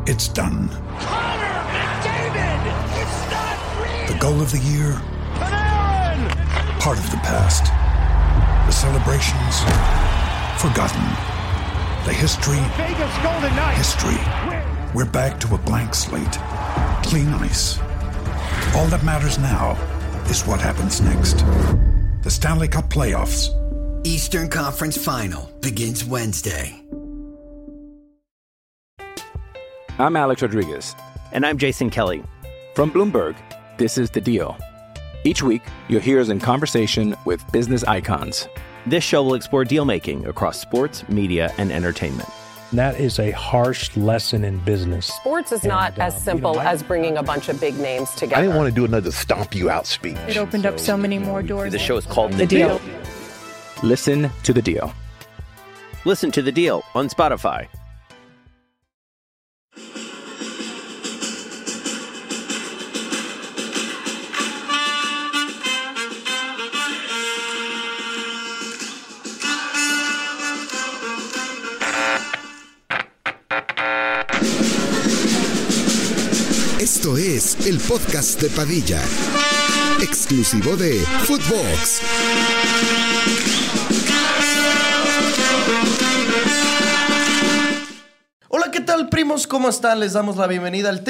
It's done. Connor McDavid! It's not real! The goal of the year, Panarin! part of the past. The celebrations, forgotten. The history, Vegas Golden Knights! history. We're back to a blank slate. Clean ice. All that matters now is what happens next. The Stanley Cup Playoffs. Eastern Conference Final begins Wednesday. I'm Alex Rodriguez. And I'm Jason Kelly. From Bloomberg, this is The Deal. Each week, you'll hear us in conversation with business icons. This show will explore deal-making across sports, media, and entertainment. That is a harsh lesson in business. Sports is not as simple as bringing a bunch of big names together. I didn't want to do another stomp you out speech. It opened up so many more doors. The show is called The Deal. Listen to The Deal. Listen to The Deal on Spotify. Esto es el podcast de Padilla, exclusivo de Footbox. Hola, ¿qué tal, primos? ¿Cómo están? Les damos la bienvenida al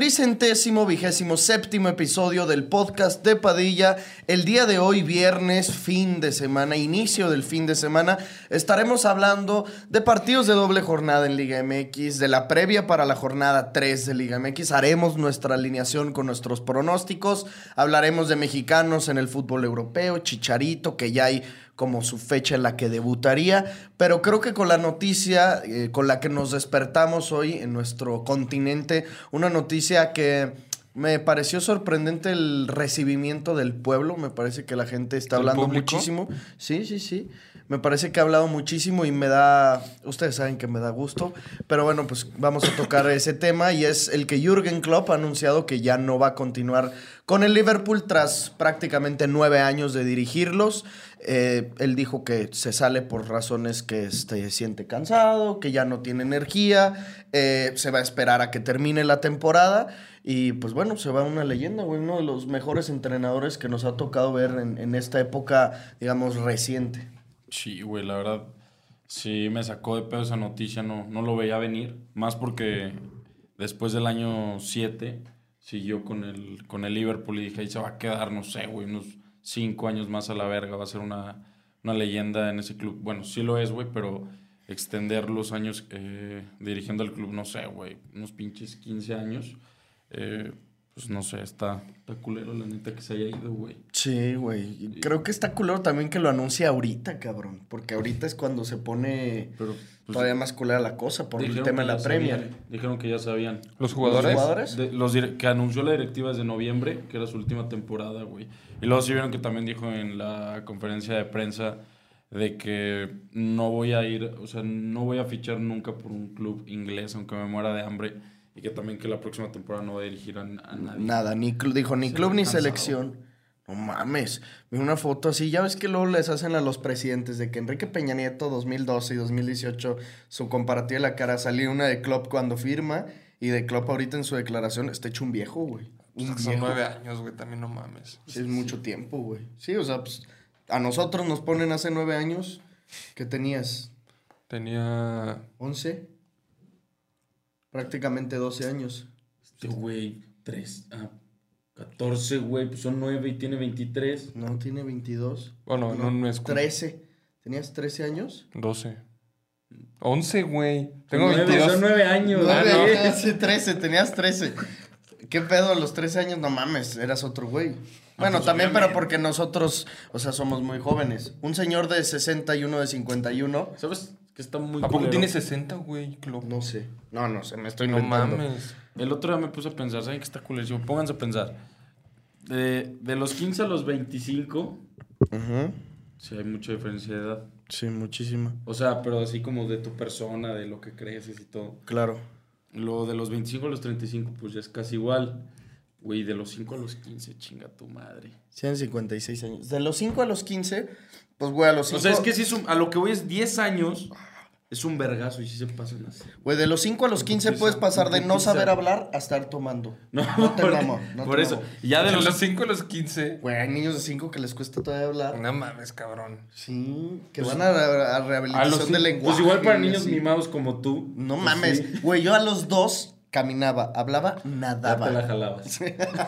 327º episodio del podcast de Padilla. El día de hoy, viernes, fin de semana, inicio del fin de semana, estaremos hablando de partidos de doble jornada en Liga MX, de la previa para la jornada 3 de Liga MX. Haremos nuestra alineación con nuestros pronósticos. Hablaremos de mexicanos en el fútbol europeo, Chicharito, que ya hay como su fecha en la que debutaría, pero creo que con la noticia con la que nos despertamos hoy en nuestro continente, una noticia que me pareció sorprendente, el recibimiento del pueblo. Me parece que la gente está hablando muchísimo. Sí. Me parece que ha hablado muchísimo y me da... Ustedes saben que me da gusto. Pero bueno, pues vamos a tocar ese tema, y es el que Jürgen Klopp ha anunciado que ya no va a continuar con el Liverpool tras prácticamente 9 años de dirigirlos. Él dijo que se sale por razones que siente cansado, que ya no tiene energía, se va a esperar a que termine la temporada y pues bueno, se va una leyenda, güey, uno de los mejores entrenadores que nos ha tocado ver en esta época, digamos, reciente. Sí, güey, la verdad, sí me sacó de pedo esa noticia, no lo veía venir, más porque después del año 7 siguió con el Liverpool y dije, ahí se va a quedar, no sé, güey, unos 5 años más a la verga, va a ser una leyenda en ese club. Bueno, sí lo es, güey, pero extender los años dirigiendo al club, no sé, güey, unos pinches 15 años, pues no sé, está culero la neta que se haya ido, güey. Sí, güey, creo que está culero también que lo anuncie ahorita, cabrón, porque ahorita es cuando se pone todavía más culera la cosa por el tema de la Premier. Dijeron que ya sabían. ¿Los jugadores? Que anunció la directiva desde noviembre, que era su última temporada, güey. Y luego sí vieron que también dijo en la conferencia de prensa de que no voy a fichar nunca por un club inglés, aunque me muera de hambre. Y que también que la próxima temporada no va a dirigir a nadie. Nada, ni club ni selección. No mames. Vi una foto así. Ya ves que luego les hacen a los presidentes de que Enrique Peña Nieto 2012 y 2018, su comparativa de la cara, salió una de Klopp cuando firma, y de Klopp ahorita en su declaración está hecho un viejo, güey. Son 9 años, güey, también no mames. Sí, es mucho tiempo, güey. Sí, o sea, pues a nosotros nos ponen hace 9 años. ¿Qué tenías? Tenía... 11. Prácticamente 12 años. Güey, 14, güey, pues son 9 y tiene 23. No, tiene 22. Bueno, no es... 13. ¿Tenías 13 años? 12. 11, güey. Tengo 9, 22. Son 9 años. 13, tenías 13. ¿Qué pedo? A los 13 años, no mames, eras otro güey. Bueno, pues también, pero porque nosotros, o sea, somos muy jóvenes. Un señor de 60 y uno de 51. ¿Sabes? Que está muy ¿A poco culero. tiene 60, güey? No sé. No sé, me estoy No inventando. mames. El otro día me puse a pensar, ¿saben qué está culero? Pónganse a pensar. De los 15 a los 25, sí hay mucha diferencia de edad. Sí, muchísima. O sea, pero así como de tu persona, de lo que creces y todo. Claro. Lo de los 25 a los 35, pues ya es casi igual. Güey, de los 5 a los 15, chinga tu madre. Tienen 56 años. De los 5 a los 15, pues güey, a los 5... O sea, es que si a lo que voy es 10 años Es un vergazo y sí se pasan así. Güey, de los 5 a los 15 puedes pasar de no saber hablar a estar tomando. No te mamo. Por eso. Ya de los 5 a los 15. Güey, hay niños de 5 que les cuesta todavía hablar. No mames, cabrón. Sí, que van a rehabilitación de lenguaje. Pues igual para niños mimados como tú. No mames. Güey, yo a los 2 caminaba, hablaba, nadaba. Ya te la jalabas.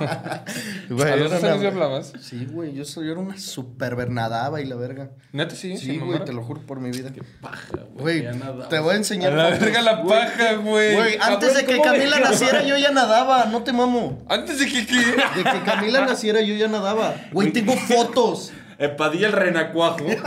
Güey, ¿A los 2 años ya hablabas? Sí, güey, yo era una super nadaba y la verga. ¿Neta sí? Sí, güey, te lo juro por mi vida. Qué paja, güey. Te voy a enseñar. A la verga la paja, güey. Güey, antes de que Camila naciera yo ya nadaba, no te mamo. ¿Antes de que qué? De que Camila naciera yo ya nadaba. Güey, tengo fotos. Padilla el renacuajo, güey.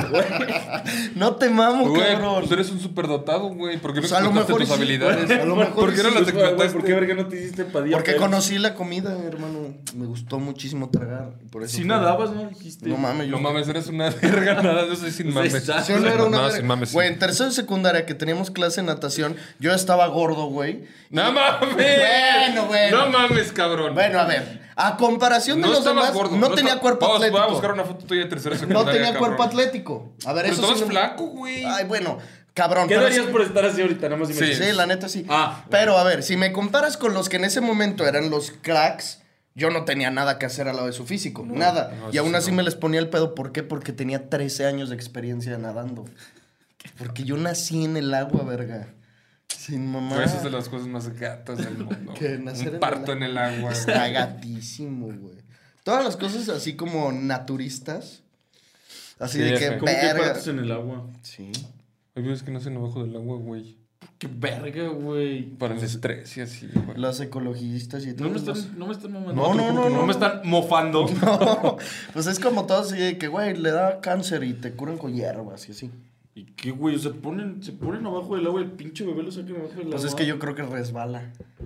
No te mamo, güey, cabrón. Tú eres un superdotado, güey. ¿Por qué no explotaste tus habilidades? A lo mejor ¿Por qué no las explotaste? ¿Por qué verga no te hiciste Padilla? Porque conocí la comida, hermano. Me gustó muchísimo tragar. Por eso si nadabas, ¿no? Dijiste. No mames. No mames, eres una verga. Nada, yo soy sin mames. Yo no era una verga. Sin mames. Güey, en tercero de secundaria que teníamos clase de natación, yo estaba gordo, güey. ¡No mames! Bueno. No mames, cabrón. Bueno, a ver. A comparación de los demás, gordo, no tenía cuerpo atlético. Voy a buscar una foto tuya de tercera secundaria. No tenía cuerpo atlético. A ver, pero eso estabas sí. flaco, güey. Ay, bueno, cabrón. ¿Qué darías por estar así ahorita? Nada más Sí, la neta sí. Ah, pero a ver, si me comparas con los que en ese momento eran los cracks, yo no tenía nada que hacer al lado de su físico. Nada. Y aún así me les ponía el pedo. ¿Por qué? Porque tenía 13 años de experiencia nadando. Porque yo nací en el agua, verga. Sin mamá. Pues es de las cosas más gatas del mundo. Que nacer un parto en el agua. Está gatísimo, güey. Todas las cosas así como naturistas. Así sí, de que ¿Cómo que verga. partes en el agua? Sí. Hay veces que nacen abajo del agua, güey. Qué verga, güey. Para el estrés y así, güey. Los ecologistas y todo. No me están mamando. No me están mofando. No. Pues es como todo así de que, güey, le da cáncer y te curan con hierbas y así. ¿Y qué, güey? Se ponen abajo del agua y el pinche bebé lo saca abajo del agua. Pues es que yo creo que resbala.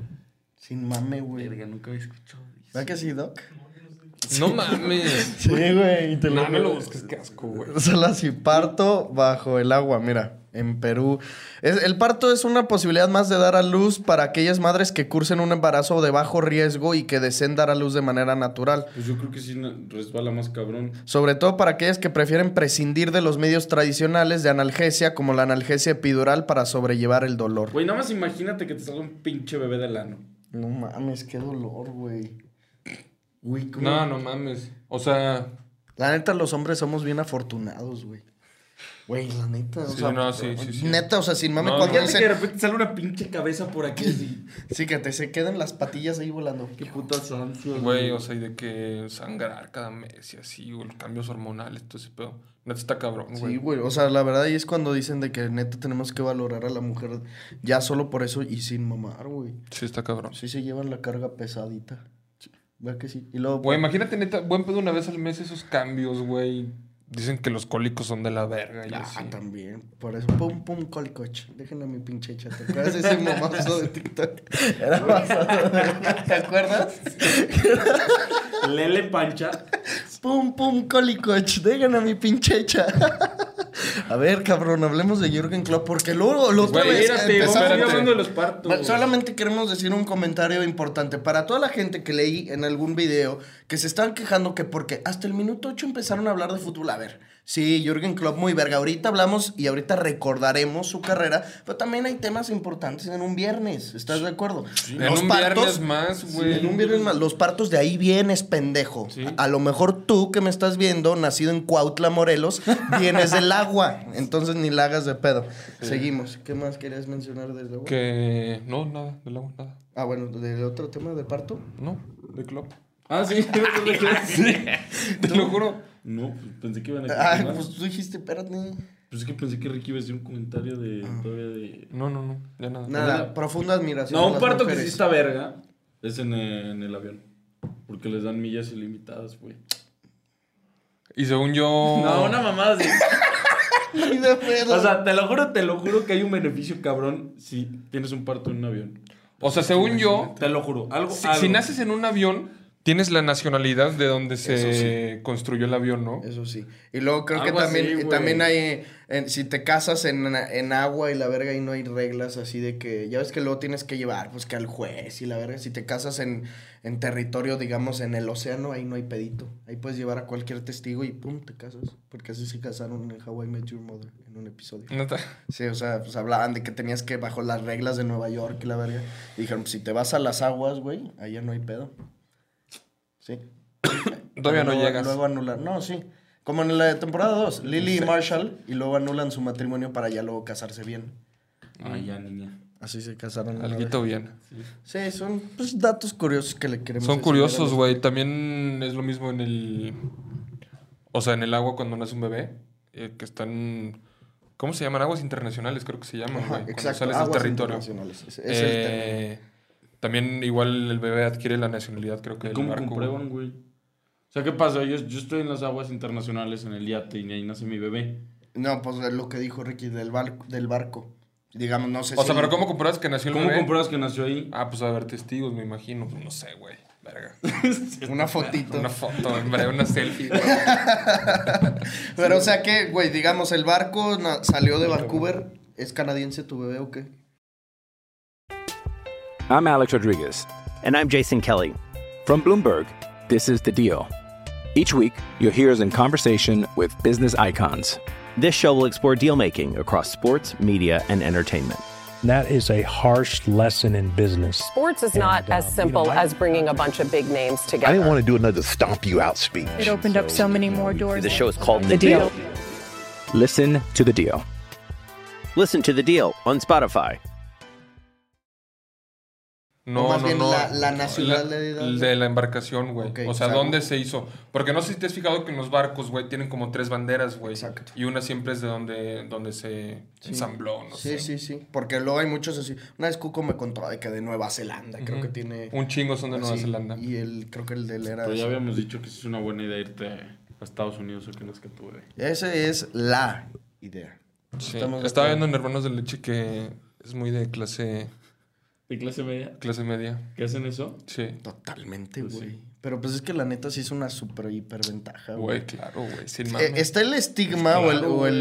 Sin mame, güey. Verga, nunca había escuchado eso. ¿Verdad que sí, Doc? No mames. Sí, güey. No me lo busques, qué asco, güey. Solo así, parto bajo el agua, mira. En Perú. El parto es una posibilidad más de dar a luz para aquellas madres que cursen un embarazo de bajo riesgo y que deseen dar a luz de manera natural. Pues yo creo que sí resbala más cabrón. Sobre todo para aquellas que prefieren prescindir de los medios tradicionales de analgesia, como la analgesia epidural, para sobrellevar el dolor. Güey, nada más imagínate que te salga un pinche bebé del ano. No mames, qué dolor, güey. Güey, ¿cómo? No mames. O sea... La neta, los hombres somos bien afortunados, güey. Güey, la neta, sí, no, sí. Neta, o sea, sin mame, no, cuando dicen... que de repente sale una pinche cabeza por aquí así. Sí, que se queden las patillas ahí volando. Qué putas ansias. Güey, o sea, y de que sangrar cada mes y así, o los cambios hormonales, todo ese pedo. Neta está cabrón, güey. Sí, güey, o sea, la verdad ahí es cuando dicen de que neta tenemos que valorar a la mujer ya solo por eso y sin mamar, güey. Sí, está cabrón. Sí se llevan la carga pesadita. Sí. ¿Verdad que sí? Y luego... Güey, imagínate, neta, buen pedo una vez al mes esos cambios, güey. Dicen que los cólicos son de la verga. Y así. También. Por eso, pum, cólicoch. Déjenme a mi pinche chata. ¿Te acuerdas de ese mamazo de TikTok? Era pasado. ¿Te acuerdas? Lele Pancha. Pum, cólicoch. Déjenme a mi pinche chata. A ver, cabrón, hablemos de Jürgen Klopp. Porque luego, la otra vez empezamos hablando de los partos. Solamente queremos decir un comentario importante. Para toda la gente que leí en algún video que se están quejando que porque hasta el minuto 8 empezaron a hablar de fútbol. A ver, sí, Jürgen Klopp muy verga. Ahorita hablamos y ahorita recordaremos su carrera, pero también hay temas importantes en un viernes. ¿Estás de acuerdo? Sí, en un viernes más, güey. Sí, en un viernes más. Los partos de ahí vienes, pendejo. Sí. A lo mejor tú que me estás viendo, nacido en Cuautla, Morelos, vienes del agua. Entonces ni la hagas de pedo. Sí. Seguimos. ¿Qué más querías mencionar del agua? Que... No, nada, del agua, nada. Ah, bueno, ¿del otro tema de parto? No, de Klopp. Ah, sí. Sí, te lo juro. No, pensé que iban a... pues tú dijiste, espérate. Pues es que pensé que Ricky iba a decir un comentario de... Todavía de... No, ya nada. Nada, profunda admiración. No, un parto que sí está verga es en el avión. Porque les dan millas ilimitadas, güey. Y según yo... No, una mamada así. Ni de pedo. O sea, te lo juro que hay un beneficio cabrón si tienes un parto en un avión. O sea, según yo... Te lo juro. Algo. Si naces en un avión, tienes la nacionalidad de donde se construyó el avión, ¿no? Eso sí. Y luego creo Algo que así, también hay... si te casas en agua y la verga y no hay reglas así de que... Ya ves que luego tienes que llevar, pues, que al juez y la verga. Si te casas en territorio, digamos, en el océano, ahí no hay pedito. Ahí puedes llevar a cualquier testigo y pum, te casas. Porque así se casaron en How I Met Your Mother en un episodio. ¿Neta? Sí, o sea, pues hablaban de que tenías que bajo las reglas de Nueva York y la verga. Y dijeron, pues, si te vas a las aguas, güey, allá no hay pedo. Sí. Todavía no llegas. Luego anulan. No, sí. Como en la temporada 2, Lily y Marshall, y luego anulan su matrimonio para ya luego casarse bien. Ya, niña. Así se casaron. Alguito bien. Sí, son pues datos curiosos que le queremos Son decir curiosos, a güey. También es lo mismo en el... O sea, en el agua cuando nace un bebé, que están... ¿Cómo se llaman? Aguas internacionales, creo que se llaman, güey. Cuando exacto, sales del aguas territorio. internacionales. Es el término. También igual el bebé adquiere la nacionalidad, creo que ¿Cómo el barco. comprueban, güey? O sea, ¿qué pasa? Yo estoy en las aguas internacionales en el yate y ahí nace mi bebé. No, pues lo que dijo Ricky del barco. Digamos, no sé O sea, pero ¿cómo compruebas que nació el bebé? ¿Cómo compruebas que nació ahí? Ah, pues a ver, testigos, me imagino. Pues no sé, güey. Verga. Una fotito. Una foto, hombre, una selfie. Pero, o sea, que, güey, digamos, el barco salió de Vancouver. ¿Es canadiense tu bebé o qué? I'm Alex Rodriguez. And I'm Jason Kelly. From Bloomberg, this is The Deal. Each week, you'll hear us in conversation with business icons. This show will explore deal-making across sports, media, and entertainment. That is a harsh lesson in business. Sports is not as simple as bringing a bunch of big names together. I didn't want to do another stomp you out speech. It opened up so many more doors. The show is called The Deal. Listen to The Deal. Listen to The Deal on Spotify. O más bien la nacionalidad. De la embarcación, güey. Okay, o sea, ¿dónde se hizo? Porque no sé si te has fijado que en los barcos, güey, tienen como 3 banderas, güey. Exacto. Y una siempre es de donde se ensambló, no sé. Sí. Porque luego hay muchos así. Una vez Cuco me contó de que de Nueva Zelanda, creo que tiene... Un chingo son de Nueva Zelanda. Y creo que el de él era... Pero ya habíamos dicho que es una buena idea irte a Estados Unidos o que no es que tú, güey. Esa es la idea. Sí. Estaba viendo en Hermanos de Leche que es muy de clase... ¿De clase media? Clase media. ¿Qué hacen eso? Sí. Totalmente, Pues güey. sí. Pero pues es que la neta sí es una super hiperventaja, güey. Güey, claro, güey. Sin mames. Está el estigma Pues claro, o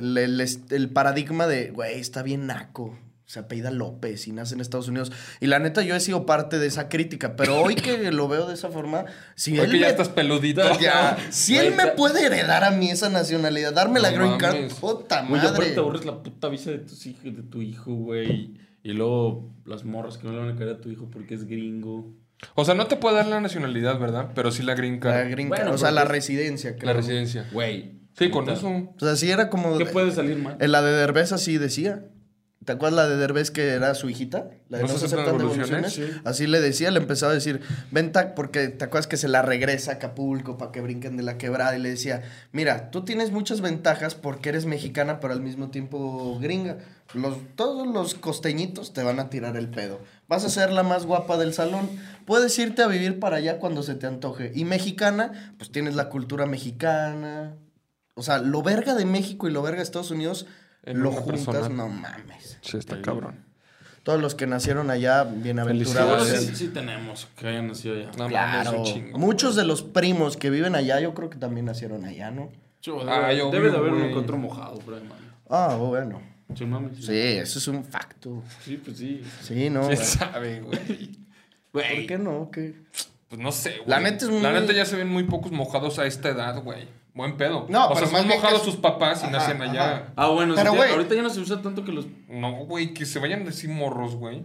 el paradigma de, güey, está bien naco. Se apellida López y nace en Estados Unidos. Y la neta, yo he sido parte de esa crítica. Pero hoy que lo veo de esa forma... Si hoy él que ya estás peludito. Ya, si él me puede heredar a mí esa nacionalidad, darme la green card, puta Güey, aparte madre. te ahorras la puta visa de tus hijos, de tu hijo, güey. Y luego las morras que no le van a caer a tu hijo porque es gringo. O sea, no te puede dar la nacionalidad, ¿verdad? Pero sí la green card. La green card, Bueno, o sea, porque la residencia, creo. La residencia. Güey. Sí, con eso. O sea, sí era como... ¿Qué puede salir mal? En la de Derbez así decía. ¿Te acuerdas la de Derbez que era su hijita? La de ¿No se aceptan devoluciones? Sí. Así le decía, le empezaba a decir, venta, porque te acuerdas que se la regresa a Acapulco para que brinquen de la quebrada. Y le decía, mira, tú tienes muchas ventajas porque eres mexicana, pero al mismo tiempo gringa. Todos los costeñitos te van a tirar el pedo. Vas a ser la más guapa del salón. Puedes irte a vivir para allá cuando se te antoje. Y mexicana, pues tienes la cultura mexicana. O sea, lo verga de México y lo verga de Estados Unidos... Lo juntas, persona. No mames. Sí, está cabrón. Todos los que nacieron allá, bienaventurados. Sí tenemos que hayan nacido allá. No, claro. Muchos de los primos que viven allá, yo creo que también nacieron allá, ¿no? Debe de haber uno que otro mojado, por ahí, man. Bueno. Sí, mames. Sí, eso es un facto. Sí, pues sí. Sí, no. ¿Quién sabe, güey? ¿Por qué no? ¿Qué? Pues no sé, güey. La neta ya se ven muy pocos mojados a esta edad, güey. Buen pedo. No, o sea, son mojados sus papás y nacen allá. Ah, bueno, pero, sí, ahorita ya no se usa tanto que los... No, güey, que se vayan a decir morros, güey.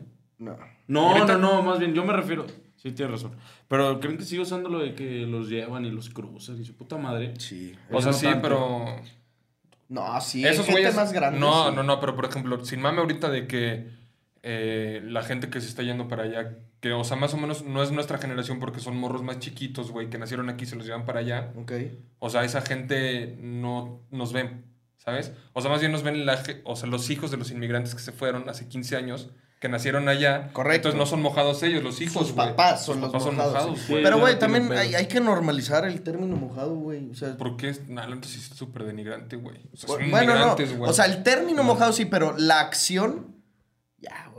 No, más bien, yo me refiero... Sí, tienes razón. Pero ¿creen que sigue usando lo de que los llevan y los cruzan y su puta madre? Sí. O sea, sí, pero... No, sí, esos gente güeyes más grande. No, pero por ejemplo, sin mame ahorita de que la gente que se está yendo para allá, que, o sea, más o menos no es nuestra generación porque son morros más chiquitos, güey, que nacieron aquí y se los llevan para allá. Ok. O sea, esa gente no nos ven, ¿sabes? O sea, más bien nos ven los hijos de los inmigrantes que se fueron hace 15 años, que nacieron allá. Correcto. Entonces no son mojados ellos, los hijos, sus papás son los mojados. Sí. Pero, güey, también hay que normalizar el término mojado, güey. O sea, porque es súper denigrante, güey. O sea, son bueno, inmigrantes, güey. O sea, el término mojado sí, pero la acción, ya, güey. O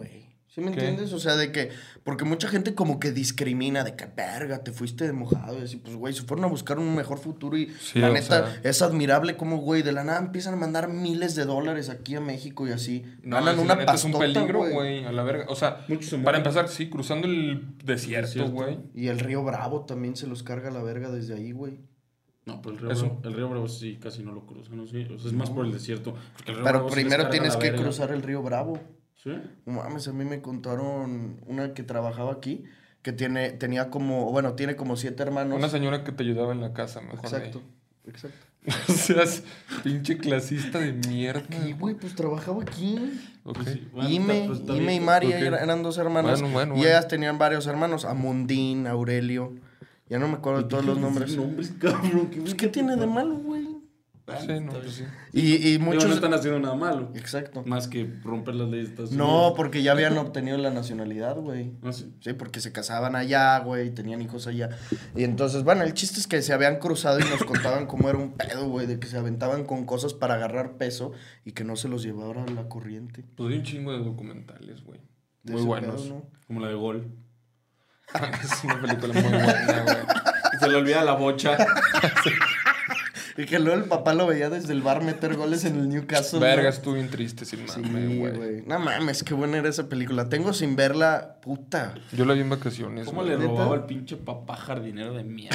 ¿Sí me entiendes? O sea, de que... Porque mucha gente como que discrimina de que, verga, te fuiste de mojado. Y así, pues, güey, se fueron a buscar un mejor futuro y la neta es admirable como, güey, de la nada empiezan a mandar miles de dólares aquí a México y así. Ganan una pastota, es un peligro, güey, a la verga. O sea, para empezar, sí, cruzando el desierto, güey. Y el río Bravo también se los carga a la verga desde ahí, güey. No, pero el río Bravo sí casi no lo cruzan, ¿no? Sí, o sea, es más por el desierto. El río pero Bravo primero tienes que cruzar el río Bravo. ¿Sí? No mames, a mí me contaron una que trabajaba aquí, que tiene como 7 hermanos. Una señora que te ayudaba en la casa, mejor. Exacto. O sea, es pinche clasista de mierda. ¿Qué, güey? Pues trabajaba aquí. Okay. Ime y Mari eran 2 hermanas. Y ellas tenían varios hermanos. Amundín, Aurelio. Ya no me acuerdo de todos los nombres. Pues, ¿qué tiene de malo, güey? Sí, no, pues sí. Y muchos... no están haciendo nada malo. Exacto. Más que romper las leyes de Estados No, Unidos. porque ya habían obtenido la nacionalidad, güey. ¿Ah, sí? Sí, porque se casaban allá, güey, tenían hijos allá. Y entonces, bueno, el chiste es que se habían cruzado y nos contaban cómo era un pedo, güey, de que se aventaban con cosas para agarrar peso y que no se los llevara la corriente. Pues hay un chingo de documentales, güey. Muy buenos. Pedo, ¿no? Como la de Gol. Es una película muy buena, güey. Se le olvida la bocha. Y que luego el papá lo veía desde el bar meter goles en el Newcastle. Verga, ¿no? Estuvo bien triste sin mame, sí, güey. No mames, qué buena era esa película. Tengo sin verla, puta. Yo la vi en vacaciones. ¿Cómo le robaba al pinche papá jardinero de mierda?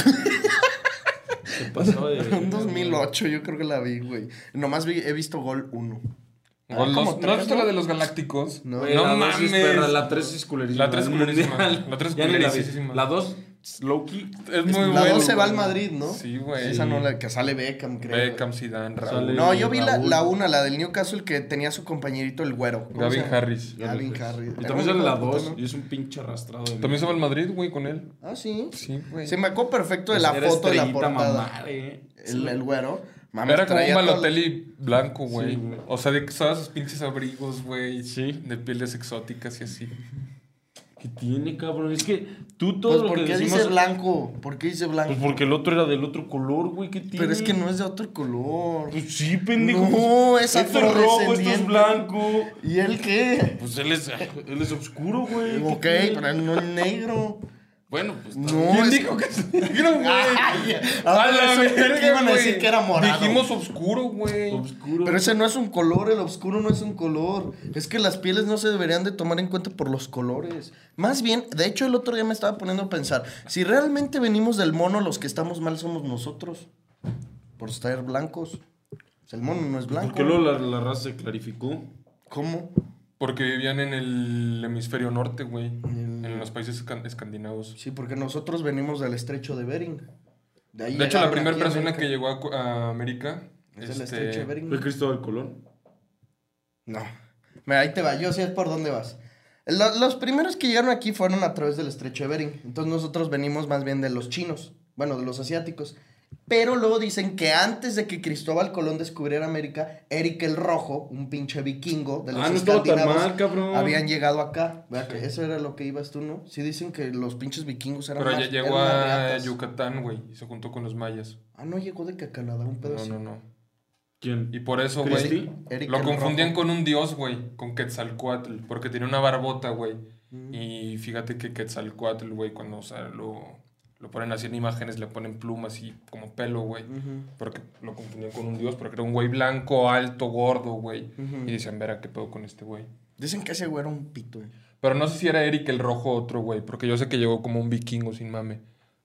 Se pasaba de... En 2008 yo creo que la vi, güey. Nomás he visto Gol 1. ¿No has visto la de los Galácticos? No, no mames. La 3 es culerísima. La 3 es culerísima. La 2, Loki. Es muy buena. La 2 se va al Madrid, ¿no? Sí, güey. Esa no, la que sale Beckham, creo. Beckham, Zidane, Raúl. No, yo vi la 1, la del Newcastle, que tenía su compañerito el güero. Gavin Harris. Gavin Harris. Y también sale la 2 y es un pinche arrastrado. También se va al Madrid, güey, con él. Ah, ¿sí? Sí, güey. Se me acuerdo perfecto de la foto de la portada. El güero. Mames, era como un Balotelli blanco, güey. Sí, o sea, de que usaban sus pinches abrigos, güey. Sí. De pieles exóticas y así. ¿Qué tiene, cabrón? Es que tú todo lo que decimos... ¿Por qué dice blanco? ¿Por qué dice blanco? Pues porque el otro era del otro color, güey. ¿Qué tiene? Pero es que no es de otro color. Pues sí, pendejo. No, es afrodescendiente. Esto es rojo, esto es blanco. ¿Y él qué? Pues él es oscuro, güey. Ok, pero él no es negro. Bueno, pues... No, ¿quién dijo que es negro, güey? A la verga, iban a decir que era morado. Dijimos oscuro, güey. Pero ese no es un color, el oscuro no es un color. Es que las pieles no se deberían de tomar en cuenta por los colores. Más bien, de hecho el otro día me estaba poniendo a pensar, si realmente venimos del mono, los que estamos mal somos nosotros. Por estar blancos. O sea, el mono no es blanco. ¿Por qué luego la raza se clarificó? ¿Cómo? Porque vivían en el hemisferio norte, güey. En los países escandinavos. Sí, porque nosotros venimos del estrecho de Bering. De hecho, la primera persona que llegó a América... ¿Es el estrecho de Bering? ¿Fue Cristóbal Colón? No. Mira, ahí te va. Yo sé por dónde vas. Los primeros que llegaron aquí fueron a través del estrecho de Bering. Entonces nosotros venimos más bien de los chinos. Bueno, de los asiáticos. Pero luego dicen que antes de que Cristóbal Colón descubriera América, Eric el Rojo, un pinche vikingo de los escandinavos, habían llegado acá. ¿Verdad? Que eso era lo que ibas tú, ¿no? Sí dicen que los pinches vikingos eran Pero ya llegó a Yucatán, güey, y se juntó con los mayas. Ah, no llegó de que a Canadá, un pedo así. No. ¿Quién? Y por eso, güey, lo confundían con un dios, güey, con Quetzalcóatl, porque tenía una barbota, güey. Y fíjate que Quetzalcóatl, güey, cuando, o sea, lo ponen así en imágenes, le ponen plumas y como pelo, güey. Porque lo confundían con un dios, porque era un güey blanco, alto, gordo, güey. Y decían, verá, ¿qué pedo con este güey? Dicen que ese güey era un pito, güey. Pero no sé si era Eric el Rojo otro, güey. Porque yo sé que llegó como un vikingo, sin mame.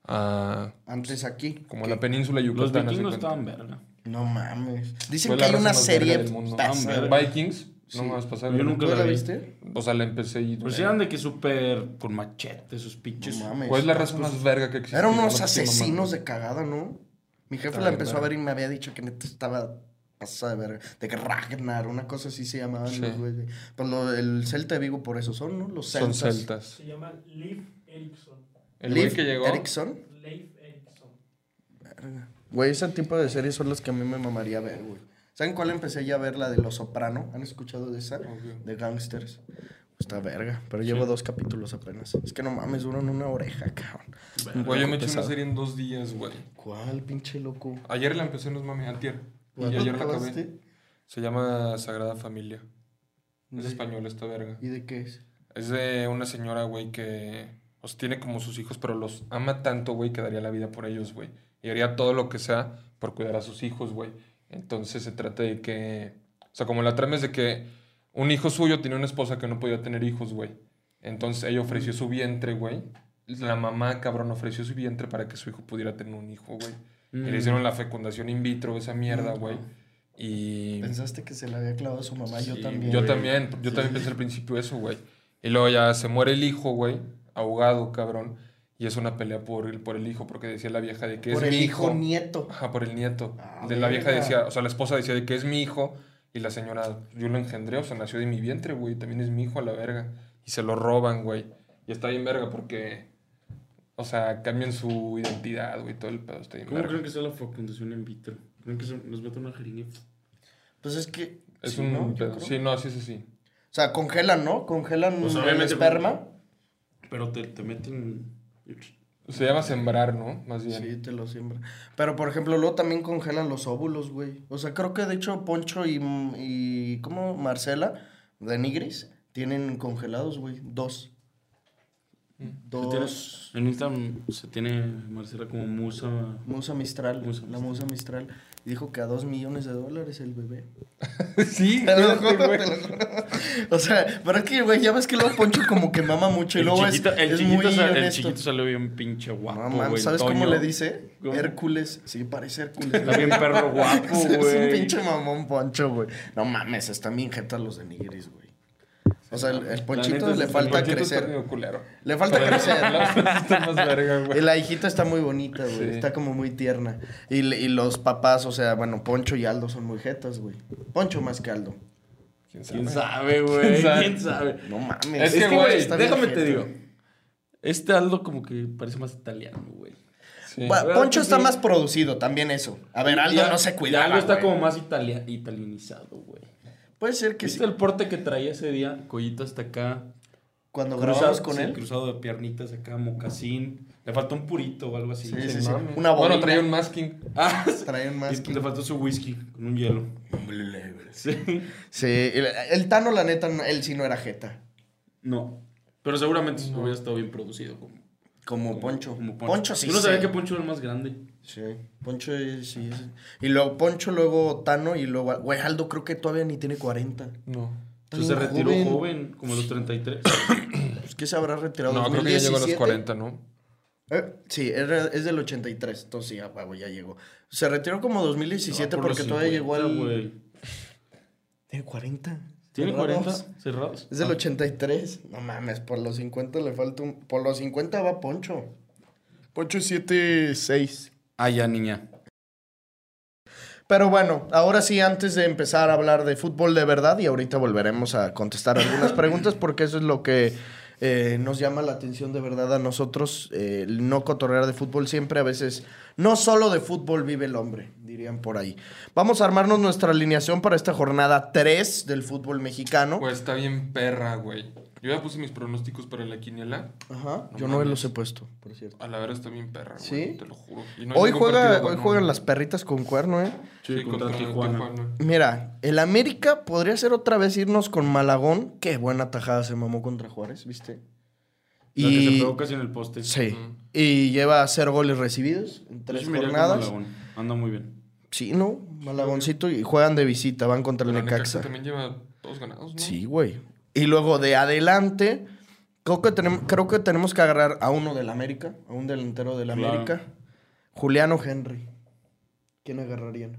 Antes aquí. Como a la península Yucatán. Los vikingos estaban verga. No mames. Dicen que hay una serie... Vikings. No me vas a pasar. Yo nunca la viste. O sea, la empecé y... Pues eran de que súper con machete, esos pinches. No mames. ¿Cuál es la raza más verga que existe? Eran unos asesinos de cagada, ¿no? Mi jefe la empezó a ver y me había dicho que neta estaba pasada de verga. De que Ragnar, una cosa así se llamaban los güeyes. Pues el Celta de Vigo por eso son, ¿no? Los celtas. Son celtas. Se llama Leif Erikson. ¿El güey que llegó? ¿Erikson? Leif Erikson. Verga. Güey, ese tipo de series son las que a mí me mamaría ver, güey. ¿Saben cuál empecé ya a ver? La de Los Soprano. ¿Han escuchado de esa? De gangsters. Está verga, pero llevo 2 capítulos apenas. Es que no mames, duran una oreja, cabrón. Güey, yo me eché una serie en 2 días, güey. ¿Cuál, pinche loco? Ayer la empecé, nos mami, antier. Y ayer la acabé. Se llama Sagrada Familia. Es español esta verga. ¿Y de qué es? Es de una señora, güey, que tiene como sus hijos, pero los ama tanto, güey, que daría la vida por ellos, güey. Y haría todo lo que sea por cuidar a sus hijos, güey. Entonces se trata de que... O sea, como la trama es de que un hijo suyo tenía una esposa que no podía tener hijos, güey. Entonces ella ofreció su vientre, güey. La mamá, cabrón, ofreció su vientre para que su hijo pudiera tener un hijo, güey. Y le hicieron la fecundación in vitro, esa mierda, güey. Y... ¿Pensaste que se le había clavado a su mamá? Sí, yo también. Yo también pensé al principio eso, güey. Y luego ya se muere el hijo, güey, ahogado, cabrón. Y es una pelea por el hijo, porque decía la vieja de que es mi hijo. Por el hijo nieto. Ajá, por el nieto. La vieja decía, o sea, la esposa decía de que es mi hijo. Y la señora, yo lo engendré, o sea, nació de mi vientre, güey. También es mi hijo a la verga. Y se lo roban, güey. Y está bien verga porque, o sea, cambian su identidad, güey. Todo el pedo está bien ¿Cómo verga. creen que sea la fecundación in vitro? ¿Creen que nos mete una jeringa? Pues es que... Es sí, un ¿no? pedo. Sí, no, sí. O sea, congelan, ¿no? Congelan Pues el esperma. Pero te meten... Se llama sembrar, ¿no? Más bien. Sí, te lo siembran. Pero, por ejemplo, luego también congelan los óvulos, güey. O sea, creo que de hecho Poncho y ¿cómo? Marcela, de Nigris, tienen congelados, güey. 2. En Instagram se tiene Marcela como musa... Musa Mistral, la musa Mistral. Y dijo que a $2 millones el bebé. Sí, te lo juro. O sea, pero es que, güey, ya ves que luego Poncho como que mama mucho y luego es muy honesto. El chiquito salió bien pinche guapo, güey. ¿Sabes cómo le dice? ¿Cómo? Hércules. Sí, parece Hércules. Está bien perro guapo, güey. Es un pinche mamón Poncho, güey. No mames, están bien jetas los de Nigris, güey. O sea, el Ponchito le falta crecer. Le falta crecer. Está más verga, güey. Y la hijita está muy bonita, güey. Sí. Está como muy tierna. Y los papás, o sea, bueno, Poncho y Aldo son muy jetas, güey. Poncho más que Aldo. ¿Quién sabe, güey? ¿Quién sabe? No mames. Es que, güey, déjame te digo. Este Aldo como que parece más italiano, güey. Sí. Poncho está más producido, también eso. A ver, Aldo no se cuidaba, Aldo está güey. como más italianizado, güey. Puede ser que ¿Viste el porte que traía ese día? Collito hasta acá. Cuando grabamos con él. Cruzado de piernitas acá, mocasín. Le faltó un purito o algo así. Sí. Una bolina. Bueno, traía un masking. Traía un masking. Le faltó su whisky con un hielo. Sí. El Tano, la neta, él sí no era jeta. No. Pero seguramente hubiera estado bien producido. Como Poncho. Poncho sí. Yo no sabía que Poncho era el más grande. Sí. Poncho sí. Y luego Poncho, luego Tano y luego... Güey, Aldo creo que todavía ni tiene 40. No. Pues se retiró joven, como a los 33. Pues que se habrá retirado. No, creo que ya llegó a los 40, ¿no? Sí, es del 83. Entonces sí, ya llegó. Se retiró como 2017 porque todavía llegó al... Güey. ¿Tiene 40? ¿Tiene 40 cerrados? Es del 83. No mames, por los 50 le falta un... Por los 50 va Poncho. Poncho es 7'6". Ah, ya, niña. Pero bueno, ahora sí, antes de empezar a hablar de fútbol de verdad, y ahorita volveremos a contestar algunas preguntas, porque eso es lo que nos llama la atención de verdad a nosotros, el no cotorrear de fútbol siempre, a veces no solo de fútbol vive el hombre, dirían por ahí. Vamos a armarnos nuestra alineación para esta jornada 3 del fútbol mexicano. Pues está bien perra, güey. Yo ya puse mis pronósticos para la quiniela. Ajá. Yo no los he puesto, por cierto. A la verdad está bien perra, güey. ¿Sí? Te lo juro. Hoy juegan las perritas con cuerno, ¿eh? Sí, contra Tijuana. Mira, el América podría ser otra vez irnos con Malagón. Qué buena tajada se mamó contra Juárez, ¿viste? La que se pegó casi en el poste. Sí. Y lleva 0 goles recibidos en 3 jornadas. Anda muy bien. Sí, ¿no? Malagoncito y juegan de visita, van contra el Necaxa. También lleva 2 ganados, ¿no? Sí, güey. Y luego de adelante, creo que tenemos que agarrar a uno del América, a un delantero del América. Julián o Henry. ¿Quién agarrarían?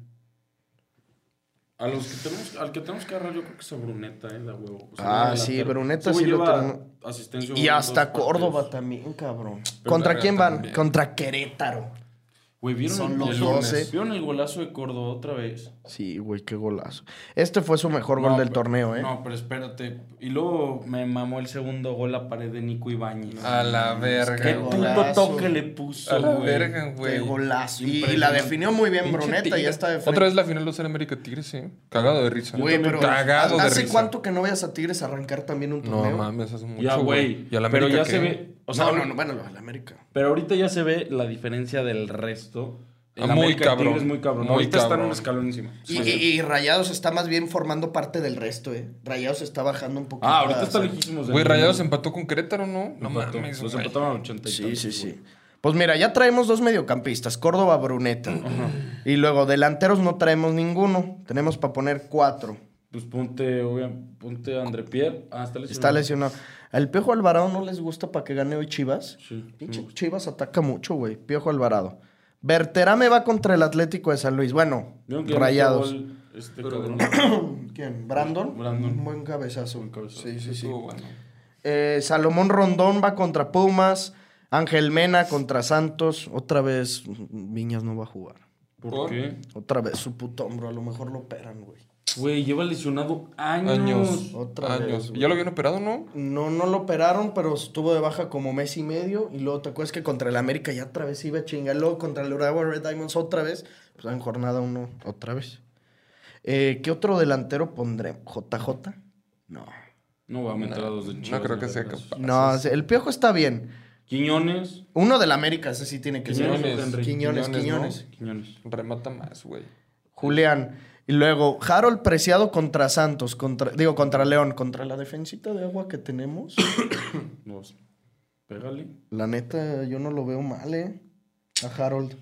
Al que tenemos que agarrar yo creo que es a Bruneta, la huevo. O sea, sí, Bruneta sí lo tenemos. Asistencia. Y hasta Córdoba también, cabrón. ¿Contra quién van? Contra Querétaro. Güey, ¿vieron ¿Vieron el golazo de Córdoba otra vez? Sí, güey, qué golazo. Este fue su mejor gol del torneo, ¿eh? No, pero espérate. Y luego me mamó el segundo gol a pared de Nico Ibáñez. A la verga. Qué puto toque le puso, a la verga, güey. Qué golazo. Y la definió muy bien Bruneta, ya está de frente. Otra vez la final de los América Tigres, sí. Cagado de risa. Güey, pero cagado de risa. ¿Hace cuánto que no vayas a Tigres a arrancar también un torneo? No mames, hace mucho, ya, güey. ¿Y a la pero América ya se ve... O sea, no, bueno, a la América. Pero ahorita ya se ve la diferencia del resto. Muy cabrón. Es muy cabrón. Muy Ahorita cabrón. están un escalón encima. Y Rayados está más bien formando parte del resto, Rayados está bajando un poquito. Ahorita está lejísimos. Güey, Rayados empató con Querétaro, ¿no? No mames, los güey. empataron a 80 y tantos, Sí. Pues mira, ya traemos 2 mediocampistas, Córdoba, Bruneta. Y luego delanteros no traemos ninguno. Tenemos para poner 4. Pues ponte a André Pierre. Está lesionado. Está lesionado. ¿Al Piojo Alvarado no les gusta para que gane hoy Chivas? Sí. Pinche Chivas ataca mucho, güey. Piojo Alvarado. Berterame va contra el Atlético de San Luis. Bueno, Rayados. ¿Quién? ¿Brandon? Un buen cabezazo. Sí. Bueno. Salomón Rondón va contra Pumas. Ángel Mena contra Santos. Otra vez Viñas no va a jugar. ¿Por qué? Otra vez su puto hombro. A lo mejor lo operan, güey. Güey, lleva lesionado años. Otra vez, ¿Ya lo habían operado, no? No lo operaron, pero estuvo de baja como mes y medio. Y luego te acuerdas que contra el América ya otra vez iba a chingar. Luego contra el Uruguay Red Diamonds otra vez. Pues en jornada 1 otra vez. ¿Qué otro delantero pondré? ¿JJ? No. No va a meter a 2 de Chivas. No creo que sea capaz. No, el Piojo está bien. Quiñones. Uno del América, ese sí tiene que ser. Quiñones. Quiñones. Remata más, güey. Julián. Y luego, Harold Preciado contra Santos. Contra León. Contra la defensita de agua que tenemos. Pégale. La neta, yo no lo veo mal, a Harold.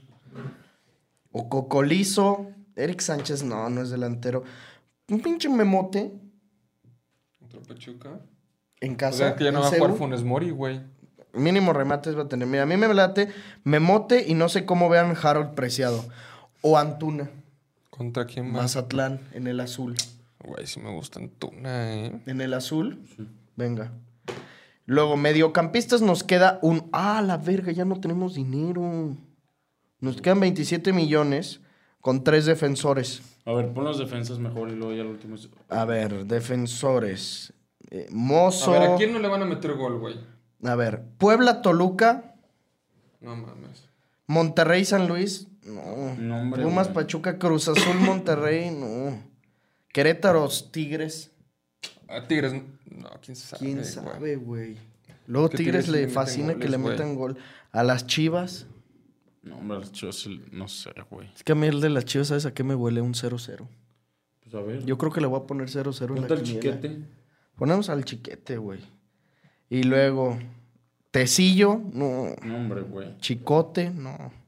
O Cocolizo. Eric Sánchez, no es delantero. Un pinche Memote. ¿Contra Pachuca? En casa. O sea, que ya no va a jugar Funes Mori, güey. Mínimo remates va a tener. Mira, a mí me late Memote y no sé cómo vean Harold Preciado. O Antuna. ¿Contra quién más? Mazatlán, en el azul. Güey, sí me gusta Antuna, ¿En el azul? Sí. Venga. Luego, mediocampistas nos queda un... la verga, ya no tenemos dinero. Nos quedan 27 millones con 3 defensores. A ver, pon las defensas mejor y luego ya el último... A ver, defensores. Mozo... A ver, ¿a quién no le van a meter gol, güey? A ver, Puebla-Toluca. No mames. Monterrey-San Luis... No, hombre, Pumas, güey. Pachuca, Cruz Azul, Monterrey, no. Querétaro, Tigres. Tigres, no, quién sabe. ¿Quién sabe, güey? Luego Tigres le fascina goles, que le metan gol. A las Chivas. No, hombre, a las Chivas, no sé, güey. Es que a mí el de las Chivas, ¿sabes a qué me huele? Un 0-0. Pues a ver. Yo creo que le voy a poner 0-0 en la quiniela. Chiquete. Ponemos al Chiquete, güey. Y luego, Tecillo, no. No, hombre, güey. Chicote, no.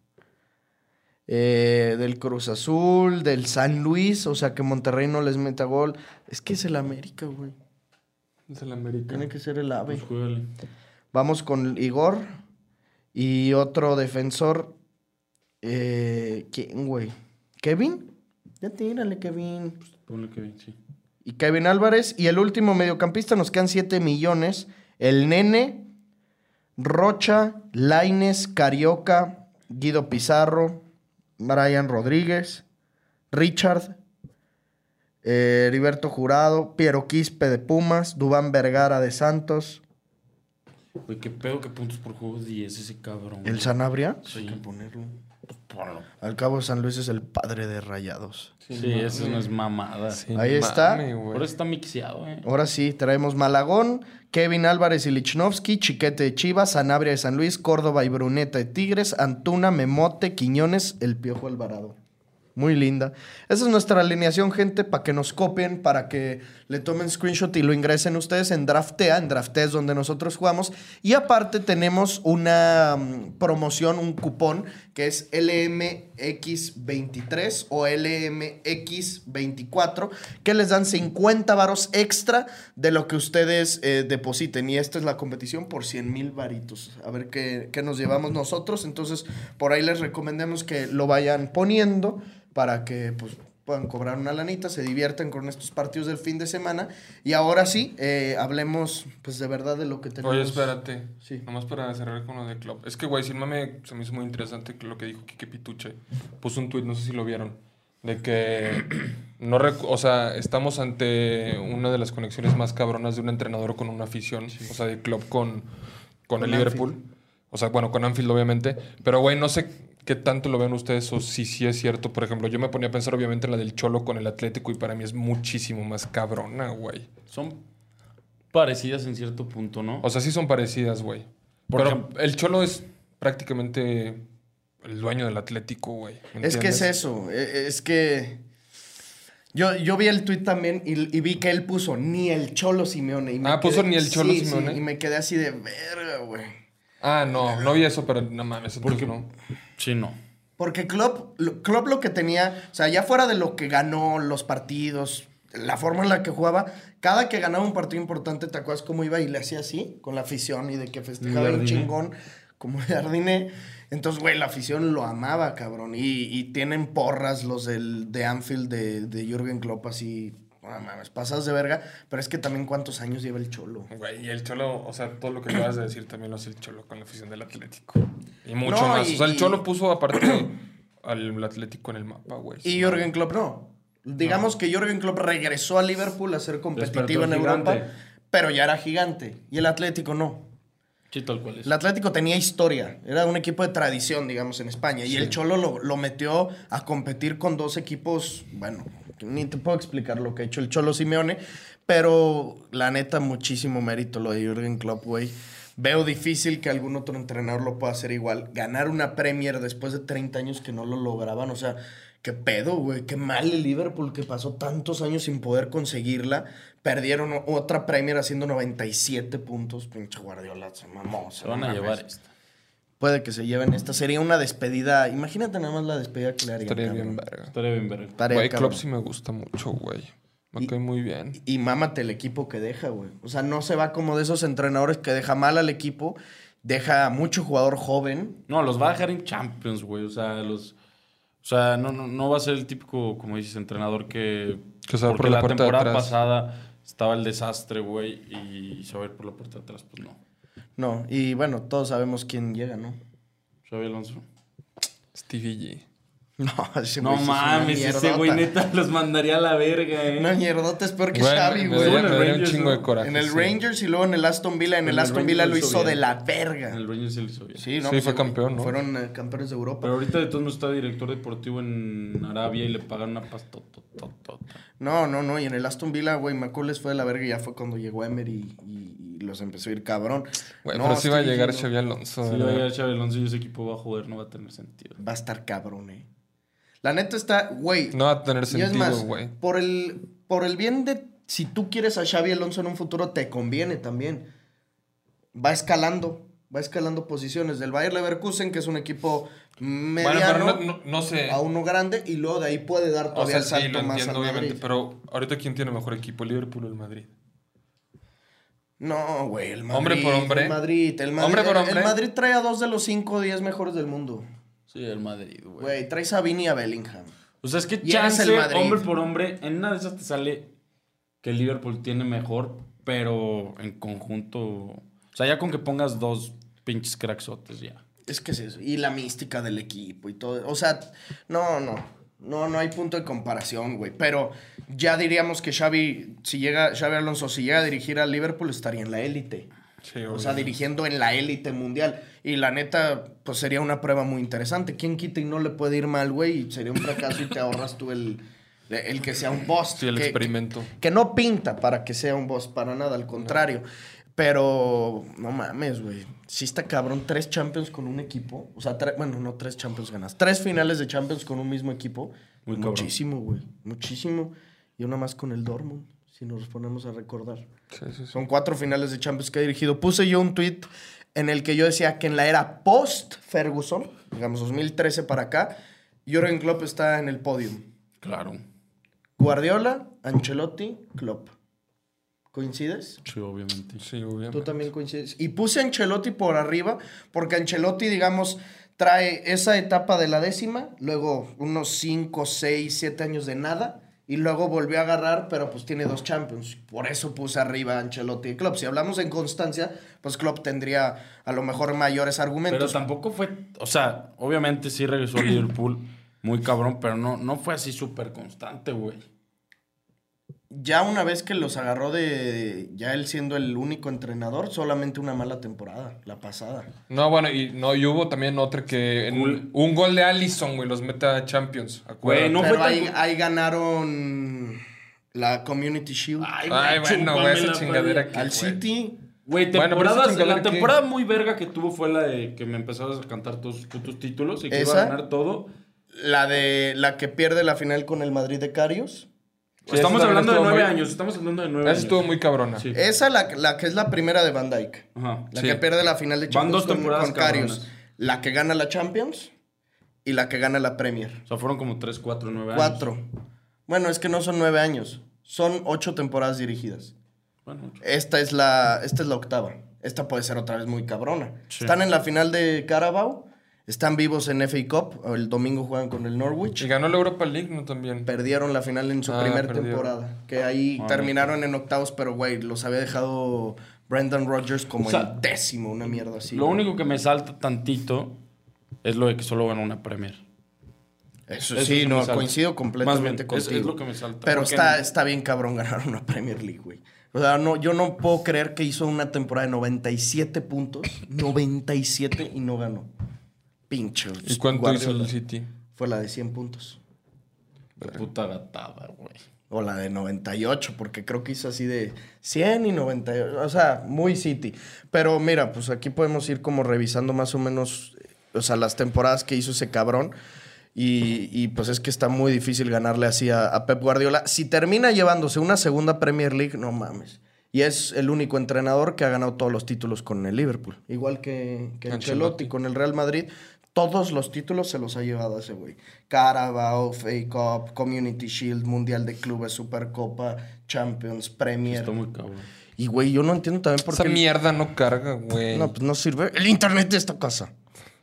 Del Cruz Azul, del San Luis, o sea que Monterrey no les meta gol. Es que es el América, güey. Es el América. Tiene que ser el AVE. Pues juégale. Vamos con Igor y otro defensor. ¿Quién, güey? ¿Kevin? Ya tírale, Kevin. Pues ponle Kevin, sí. Y Kevin Álvarez. Y el último mediocampista, nos quedan 7 millones. El Nene, Rocha, Lainez, Carioca, Guido Pizarro, Brian Rodríguez, Richard, Heriberto Jurado, Piero Quispe de Pumas, Duván Vergara de Santos. Güey, qué pedo, qué puntos por juego 10 ese cabrón. ¿El Sanabria? Sí. Hay que ponerlo. Ponlo. Al cabo, San Luis es el padre de Rayados. Sí, eso no es mamada. Sí, ahí está. Ahora está mixeado, Ahora sí, traemos Malagón, Kevin Álvarez y Lichnowsky, Chiquete de Chivas, Sanabria de San Luis, Córdoba y Bruneta de Tigres, Antuna, Memote, Quiñones, el Piojo Alvarado. Muy linda. Esa es nuestra alineación, gente, para que nos copien, para que le tomen screenshot y lo ingresen ustedes en Draftea. En Draftea es donde nosotros jugamos. Y aparte tenemos una promoción, un cupón, que es LMX23 o LMX24, que les dan 50 varos extra de lo que ustedes depositen. Y esta es la competición por 100,000 varitos. A ver qué nos llevamos nosotros. Entonces, por ahí les recomendamos que lo vayan poniendo para que pues puedan cobrar una lanita, se diviertan con estos partidos del fin de semana. Y ahora sí, hablemos pues de verdad de lo que tenemos. Oye, espérate. Sí. Nomás para cerrar con lo de Klopp. Es que, güey, sin mame, se me hizo muy interesante lo que dijo Quique Pituche. Puso un tuit, no sé si lo vieron, de que o sea, estamos ante una de las conexiones más cabronas de un entrenador con una afición. Sí. O sea, de Klopp con el Liverpool. Anfield. O sea, bueno, con Anfield, obviamente. Pero, güey, no sé qué tanto lo ven ustedes o si sí es cierto. Por ejemplo, yo me ponía a pensar, obviamente, en la del Cholo con el Atlético y para mí es muchísimo más cabrona, güey. Son parecidas en cierto punto, ¿no? O sea, sí son parecidas, güey. Pero el Cholo es prácticamente el dueño del Atlético, güey. Es que es eso. Es que yo vi el tuit también y vi que él puso ni el Cholo Simeone. Puso ni el Cholo Simeone. Sí, y me quedé así de verga, güey. No vi eso, pero no mames. Porque no. Sí, no. Porque Klopp lo que tenía, o sea, ya fuera de lo que ganó los partidos, la forma en la que jugaba, cada que ganaba un partido importante, ¿te acuerdas cómo iba y le hacía así? Con la afición y de que festejaba un chingón, como Jardine. Entonces, güey, la afición lo amaba, cabrón. Y tienen porras los de Anfield de Jürgen Klopp así, no mames, pasas de verga. Pero es que también cuántos años lleva el Cholo. Güey, y el Cholo, o sea, todo lo que acabas de decir también lo hace el Cholo con la afición del Atlético. Y mucho más. O sea, el Cholo puso aparte al Atlético en el mapa, güey. Y Jürgen Klopp no. Digamos que Jürgen Klopp regresó a Liverpool a ser competitivo en Europa, pero ya era gigante. Y el Atlético no. Sí, tal cual es. El Atlético tenía historia. Era un equipo de tradición, digamos, en España. Y el Cholo lo metió a competir con dos equipos, bueno, ni te puedo explicar lo que ha hecho el Cholo Simeone, pero la neta, muchísimo mérito lo de Jürgen Klopp, güey. Veo difícil que algún otro entrenador lo pueda hacer igual. Ganar una Premier después de 30 años que no lo lograban, o sea, qué pedo, güey. Qué mal el Liverpool que pasó tantos años sin poder conseguirla. Perdieron otra Premier haciendo 97 puntos. Pinche Guardiola, se mamó. Se van a llevar esta. Puede que se lleven esta. Sería una despedida. Imagínate nada más la despedida que le harían. Estaría bien verga. Estaría bien verga. Güey, Klopp sí me gusta mucho, güey. Me cae muy bien. Y mámate el equipo que deja, güey. O sea, no se va como de esos entrenadores que deja mal al equipo. Deja mucho jugador joven. No, los va a dejar en Champions, güey. O sea, no va a ser el típico, como dices, entrenador que se va por la puerta temporada de atrás. pasada estaba el desastre, güey, y se va a ir por la puerta de atrás, pues no. No, y bueno, todos sabemos quién llega, ¿no? Xabi Alonso. Stevie G. No mames, ese güey neta los mandaría a la verga, Una mierdota es peor que Bueno, Xavi, me güey. daría un chingo de coraje. En el Rangers y luego en el Aston Villa. En el Aston Villa lo hizo de la verga. En el Rangers sí lo hizo bien. Sí, no, sí, fue campeón, ¿no? Fueron campeones de Europa. Pero ahorita de todos modos está director deportivo en Arabia y le pagan una pastota. No. Y en el Aston Villa, güey, McCullers fue de la verga y ya fue cuando llegó Emery y los empezó a ir cabrón. Güey, pero sí va a llegar Xabi Alonso. Sí va a llegar Xabi Alonso y ese equipo va a joder, no va a tener sentido. Va a estar cabrón, La neta está, güey. No va a tener sentido, güey. Por el bien de... Si tú quieres a Xabi Alonso en un futuro, te conviene también. Va escalando posiciones. Del Bayer Leverkusen, que es un equipo mediano, bueno, pero no sé. A uno grande, y luego de ahí puede dar todavía el salto sí, más entiendo, al Madrid. obviamente, pero ahorita ¿quién tiene mejor equipo? ¿El Liverpool o el Madrid? No, güey, el Madrid. Hombre por hombre. El Madrid. Hombre por hombre. El Madrid trae a 2 de los 5 o 10 mejores del mundo. Sí, el Madrid, güey. Güey, traes a Vini y a Bellingham. O sea, es que Y chance, eres el Madrid. hombre por hombre, en una de esas te sale que el Liverpool tiene mejor, pero en conjunto... O sea, ya con que pongas 2 pinches cracksotes ya. Es que es eso. Y la mística del equipo y todo. O sea, no hay punto de comparación, güey. Pero ya diríamos que Xabi Alonso, si llega a dirigir al Liverpool, estaría en la élite. Sí, o sea, dirigiendo en la élite mundial. Y la neta, pues sería una prueba muy interesante. ¿Quién quita y no le puede ir mal, güey? Sería un fracaso y te ahorras tú el que sea un boss. Sí, el experimento. Que no pinta para que sea un boss, para nada, al contrario. Pero, no mames, güey. Sí está cabrón, 3 Champions con un equipo. O sea, no 3 Champions ganas. 3 finales de Champions con un mismo equipo. Muy muchísimo, güey. Muchísimo. Y una más con el Dortmund, si nos ponemos a recordar. Sí. Son 4 finales de Champions que ha dirigido. Puse yo un tweet en el que yo decía que en la era post-Ferguson, digamos 2013 para acá, Jürgen Klopp está en el podium. Claro. Guardiola, Ancelotti, Klopp. ¿Coincides? Sí, obviamente. Tú también coincides. Y puse a Ancelotti por arriba, porque Ancelotti, digamos, trae esa etapa de la 10ª, luego unos 5, 6, 7 años de nada, y luego volvió a agarrar, pero pues tiene 2 Champions. Por eso puse arriba a Ancelotti y Klopp. Si hablamos en constancia, pues Klopp tendría a lo mejor mayores argumentos. Pero tampoco fue... O sea, obviamente sí regresó a Liverpool muy cabrón, pero no fue así súper constante, güey. Ya una vez que los agarró ya él siendo el único entrenador, solamente una mala temporada, la pasada. No, bueno, y hubo también otra que un gol de Alisson, güey, los mete a Champions. Güey, no pero fue ahí ganaron la Community Shield. Ay bueno, güey, esa chingadera que al City. Güey, la temporada muy verga que tuvo fue la de que me empezabas a cantar todos sus putos títulos y que iba a ganar todo. La que pierde la final con el Madrid de Karius. Sí, estamos hablando de 9 años. Estamos hablando de 9 años. Esa estuvo muy cabrona. Sí. Esa la que es la primera de Van Dijk. Ajá. La que pierde la final de Champions con Karius. La que gana la Champions y la que gana la Premier. O sea, fueron como 3, 4, 9 años. 4. Bueno, es que no son 9 años. Son 8 temporadas dirigidas. Bueno, 8. Esta es la octava. Esta puede ser otra vez muy cabrona. Sí. Están en la final de Carabao. Están vivos en FA Cup. El domingo juegan con el Norwich. Y ganó la Europa League, ¿no? También. Perdieron la final en su primer temporada. Que ahí terminaron en octavos, pero, güey, los había dejado Brendan Rodgers como en décimo, una mierda así. Lo único que me salta tantito es lo de que solo ganó una Premier. Eso sí, no, coincido completamente contigo. Es lo que me salta. Pero está bien cabrón ganar una Premier League, güey. O sea, no, yo no puedo creer que hizo una temporada de 97 puntos. 97 y no ganó. Pinche. ¿Y cuánto hizo el City? Fue la de 100 puntos. De puta gatada, güey. O la de 98, porque creo que hizo así de 100 y 98. O sea, muy City. Pero mira, pues aquí podemos ir como revisando más o menos, o sea, las temporadas que hizo ese cabrón. Y pues es que está muy difícil ganarle así a Pep Guardiola. Si termina llevándose una segunda Premier League, no mames. Y es el único entrenador que ha ganado todos los títulos con el Liverpool. Igual que Ancelotti con el Real Madrid. Todos los títulos se los ha llevado ese güey. Carabao, FA Cup, Community Shield, Mundial de Clubes, Supercopa, Champions, Premier. Está muy cabrón. Y, güey, yo no entiendo también por qué... Esa mierda no carga, güey. No, pues no sirve. El internet de esta casa.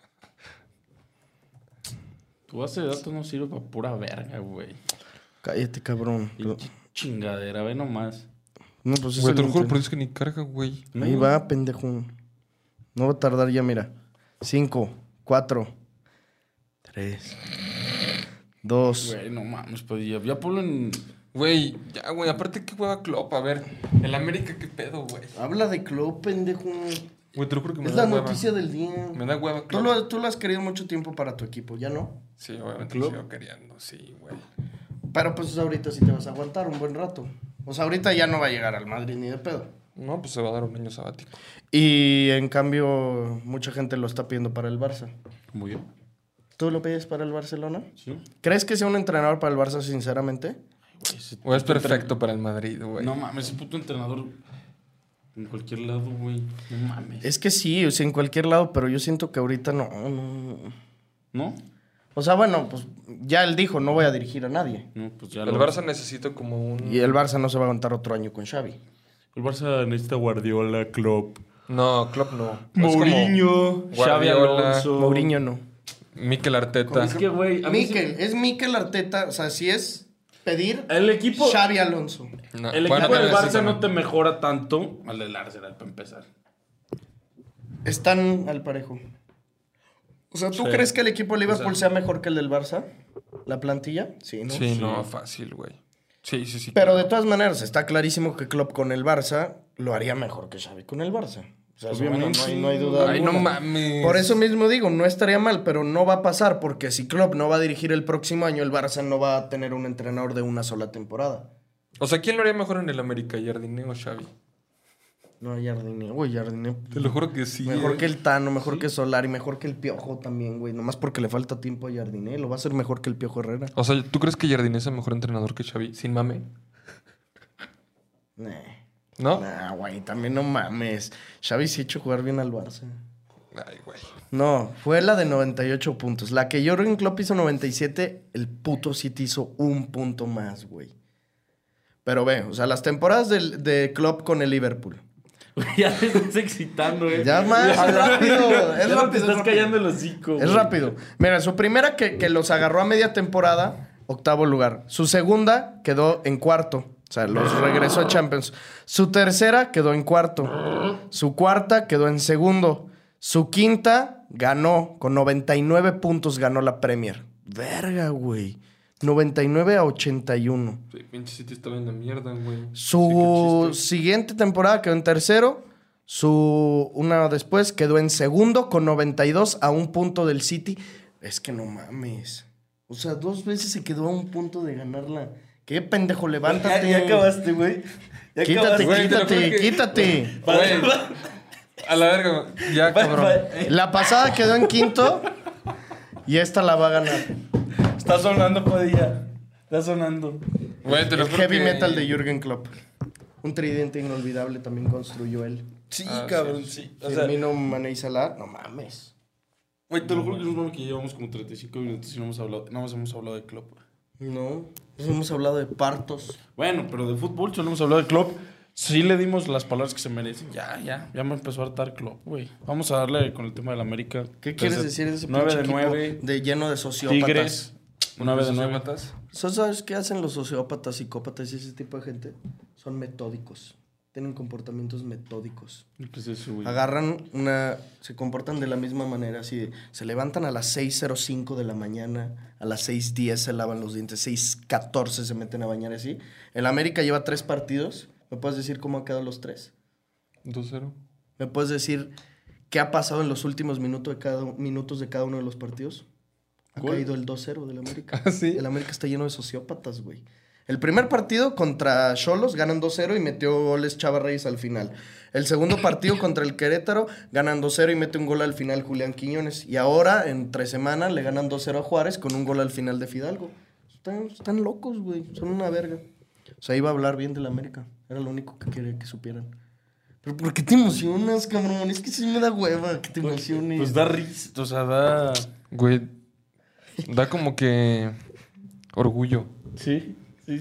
Tu base de datos no sirve para pura verga, güey. Cállate, cabrón. Chingadera, ve nomás. No, pues güey, te lo juro, pero es que ni carga, güey. Ahí va, pendejo. No va a tardar ya, mira. 5, 4, 3, 2. Güey, no mames, pues ya ponlo en... Güey, ya, güey, aparte que juega Klopp, a ver, el América, ¿qué pedo, güey? Habla de Klopp, pendejo. Güey, te lo juro que me da hueva. Es la noticia del día. Me da hueva Klopp. Tú lo has querido mucho tiempo para tu equipo, ¿ya no? Sí, obviamente lo sigo queriendo, sí, güey. Pero pues ahorita sí te vas a aguantar un buen rato. O sea, ahorita ya no va a llegar al Madrid ni de pedo. No, pues se va a dar un año sabático. Y en cambio, mucha gente lo está pidiendo para el Barça. Muy bien. ¿Tú lo pides para el Barcelona? Sí. ¿Crees que sea un entrenador para el Barça, sinceramente? O es perfecto para el Madrid, güey. No mames, ese puto entrenador en cualquier lado, güey. No mames. Es que sí, o sea, en cualquier lado, pero yo siento que ahorita no. ¿No? O sea, bueno, pues ya él dijo, no voy a dirigir a nadie. No, pues ya el Barça necesita como un... Y el Barça no se va a aguantar otro año con Xavi. El Barça necesita Guardiola, Klopp. No, Klopp no. Mourinho, Xavi Alonso. Mourinho no. Mikel Arteta. Es que, güey... Es Mikel Arteta, o sea, si es pedir... El equipo... Xavi Alonso. No, el equipo del Barça no te mejora tanto al del Arsenal, para empezar. Están al parejo. O sea, ¿tú crees que el equipo de Liverpool sea mejor que el del Barça? ¿La plantilla? Sí, ¿no? Sí, no, fácil, güey. Sí. Pero de todas maneras, está clarísimo que Klopp con el Barça lo haría mejor que Xavi con el Barça. O sea, obviamente no hay duda. Ay, no mames. Por eso mismo digo, no estaría mal, pero no va a pasar, porque si Klopp no va a dirigir el próximo año, el Barça no va a tener un entrenador de una sola temporada. O sea, ¿quién lo haría mejor en el América, Jardine o Xavi? No, Jardine, güey, Jardine. Te lo juro que sí. Mejor que el Tano, mejor que Solari, mejor que el Piojo también, güey. Nomás porque le falta tiempo a Jardine. Lo va a hacer mejor que el Piojo Herrera. O sea, ¿tú crees que Jardine es el mejor entrenador que Xavi? Sin mame. ¿No? Nah, güey, también no mames. Xavi sí ha hecho jugar bien al Barça. Ay, güey. No, fue la de 98 puntos. La que Jürgen Klopp hizo 97, el puto City hizo un punto más, güey. Pero ve, o sea, las temporadas de Klopp con el Liverpool. Ya te estás excitando, Ya más, es rápido. Es rápido. Te estás callando el hocico. Es rápido. Mira, su primera que los agarró a media temporada, 8º lugar. Su segunda quedó en 4º. O sea, los regresó a Champions. Su tercera quedó en 4º. Su cuarta quedó en 2º. Su quinta ganó. Con 99 puntos ganó la Premier. Verga, güey. 99-81. Sí, pinche City estaba en la mierda, güey. Su siguiente temporada quedó en 3º. Una después quedó en 2º con 92 a un punto del City. Es que no mames. O sea, 2 veces se quedó a un punto de ganarla. ¿Qué pendejo? Levántate. Ya acabaste, güey. Quítate. Güey. A la verga, ya, cabrón. La pasada quedó en quinto y esta la va a ganar. Está sonando, Padilla. Está sonando. Güey, te lo El juro heavy que- metal de Jürgen Klopp. Un tridente inolvidable también construyó él. Sí, cabrón, sí. O sea, Firmino, Mané y Salah, no mames. Güey, te lo juro que es bueno que llevamos como 35 minutos y no hemos hablado, nada más hemos hablado de Klopp. No, hemos hablado de partos. Bueno, pero de fútbol solo hemos hablado de Klopp. Sí le dimos las palabras que se merecen. Ya me empezó a hartar Klopp, güey. Vamos a darle con el tema del América. ¿Qué quieres decir de ese 9 pinche de equipo 9. de lleno de sociópatas? Tigres. 9 de 9. ¿Sabes qué hacen los sociópatas, psicópatas y ese tipo de gente? Son metódicos. Tienen comportamientos metódicos. ¿Qué es eso, güey? Se comportan de la misma manera. Así, se levantan a las 6:05 de la mañana, a las 6:10 se lavan los dientes, 6:14 se meten a bañar así. El América lleva 3 partidos. ¿Me puedes decir cómo han quedado los 3? 2-0. ¿Me puedes decir qué ha pasado en los últimos minutos de cada uno de los partidos? Ha caído el 2-0 del América. ¿Ah, sí? El América está lleno de sociópatas, güey. El primer partido contra Xolos ganan 2-0 y metió goles Chava Reyes al final. El segundo partido contra el Querétaro ganan 2-0 y mete un gol al final Julián Quiñones. Y ahora, en 3 semanas, le ganan 2-0 a Juárez con un gol al final de Fidalgo. Están locos, güey. Son una verga. O sea, iba a hablar bien del América. Era lo único que quería que supieran. Pero ¿por qué te emocionas, cabrón? Es que sí me da hueva que te emociones. Pues da risa, o sea, da... Güey, da como que... orgullo. Sí.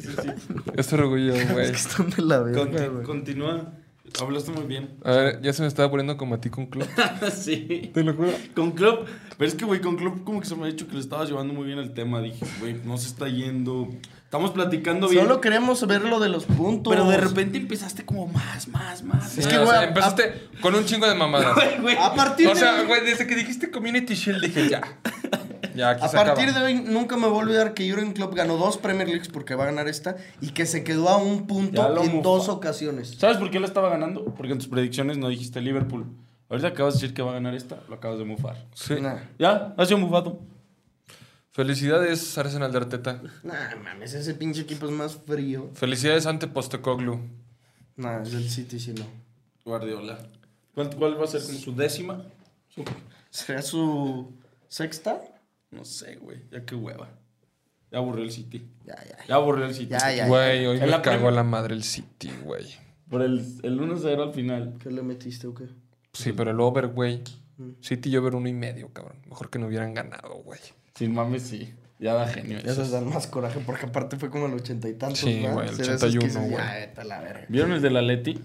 Es orgullo, güey. Es que están de la verga, güey. Continúa. Hablaste muy bien. A ver, ya se me estaba poniendo como a ti con Klopp. Sí. Te lo juro. Con Klopp. Pero es que, güey, con Klopp como que se me ha dicho que le estabas llevando muy bien el tema. Dije, güey, no se está yendo. Estamos platicando bien. Solo queremos ver lo de los puntos. Pero de repente empezaste como más. Es que, güey, empezaste con un chingo de mamadas. A partir O sea, güey, desde que dijiste Community Shield dije ya. Ya, aquí a se partir acaba. de hoy nunca me voy a olvidar que Jürgen Klopp ganó 2 Premier Leagues porque va a ganar esta y que se quedó a un punto en 2 ocasiones. ¿Sabes por qué la estaba ganando? Porque en tus predicciones no dijiste Liverpool. Ahorita acabas de decir que va a ganar esta, lo acabas de mufar. Sí. Nah. Ya, has sido mufado. Felicidades, Arsenal de Arteta. Nah, mames, ese pinche equipo es más frío. Felicidades ante Postecoglou. Nah, es del City, sí no. Guardiola. ¿Cuál va a ser como su décima? ¿Será su sexta? No sé, güey. Ya qué hueva. Ya aburrió el City. Ya aburrió el City. Güey, hoy En me la cagó la madre el City, güey. Por el 1-0 al final. ¿Qué le metiste o qué? Sí, pero el over, güey. City y over 1.5, cabrón. Mejor que no hubieran ganado, güey. Sin mames, sí. Ya da genio. Esas dan más coraje porque aparte fue como el 80 y tantos, Sí, ¿no? güey, el Ser esos 81, que dices, güey. ya, vete a la verga. ¿Vieron el del Atleti?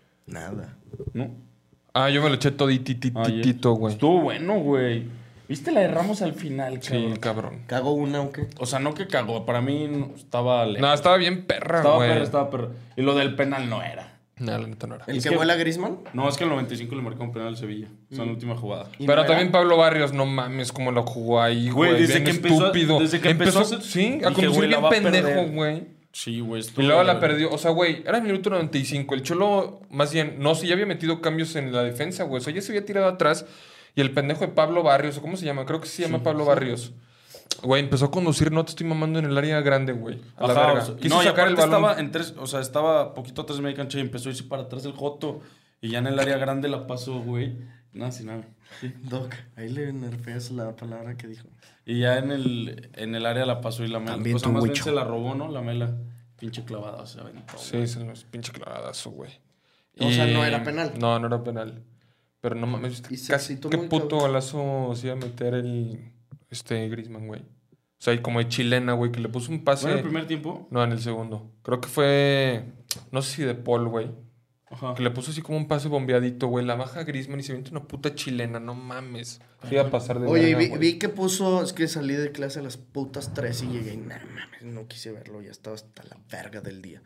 Nada. ¿No? Ah, yo me lo eché todititito, güey. Estuvo bueno, güey. ¿Viste la de Ramos al final, cabrón? Sí, cabrón. ¿Cagó una o qué? O sea, no que cagó. Para mí no, estaba lejos. No, estaba bien perra, Estaba güey. perra, estaba perra. Y lo del penal no era. No, la neta no era. ¿El Es que que- vuela Griezmann? No, es que el 95 le marcó un penal al Sevilla. O sea, en la última jugada. ¿Y Pero no también era? Pablo Barrios, no mames cómo lo jugó ahí, güey. Desde Bien que empezó, estúpido. desde que empezó a hacer- sí, dije, a conducir güey, la bien va a pendejo, perder. güey. Sí, güey. Y luego la perdió. O sea, güey, era el minuto 95. El Cholo, más bien, no sé, ya había metido cambios en la defensa, güey. O sea, ya se había tirado atrás. Y el pendejo de Pablo Barrios, ¿o cómo se llama? Creo que se llama Pablo Barrios. Güey, empezó a conducir, no te estoy mamando en el área grande, güey. A la verga. O sea, Quiso no, y sacar el aparte balón. estaba en 3, o sea, estaba poquito atrás de media cancha y empezó a irse para atrás el Joto. Y ya en el área grande la pasó, güey. Nada, sin nada. Sí. Doc, ahí le nerfeas la palabra que dijo. Y ya en el área la pasó y la Mela. También O sea, tu más bien Huicho. se la robó, ¿no? La Mela. Pinche clavada, se aventó. Sí, se nos pinche clavadazo, güey. O sea, no era penal. No, no era penal. Pero no mames, Y se casi excitó qué muy puto cabrón. golazo se iba a meter el Griezmann, güey. O sea, y como de chilena, güey, que le puso un pase. ¿Fue en el primer tiempo? No, en el segundo. Creo que fue, no sé si de Paul, güey. Ajá. Que le puso así como un pase bombeadito, güey. La baja Griezmann y se avienta una puta chilena, no mames. Se iba a pasar de Oye, verga, güey. vi que puso, es que salí de clase a las putas 3 y llegué y nah, mames, no quise verlo, ya estaba hasta la verga del día.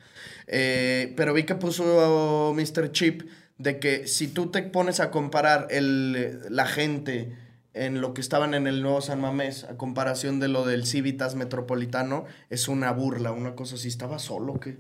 Pero vi que puso Mr. Chip de que si tú te pones a comparar la gente en lo que estaban en el nuevo San Mamés a comparación de lo del Civitas Metropolitano, es una burla, una cosa así. ¿Estaba solo o qué?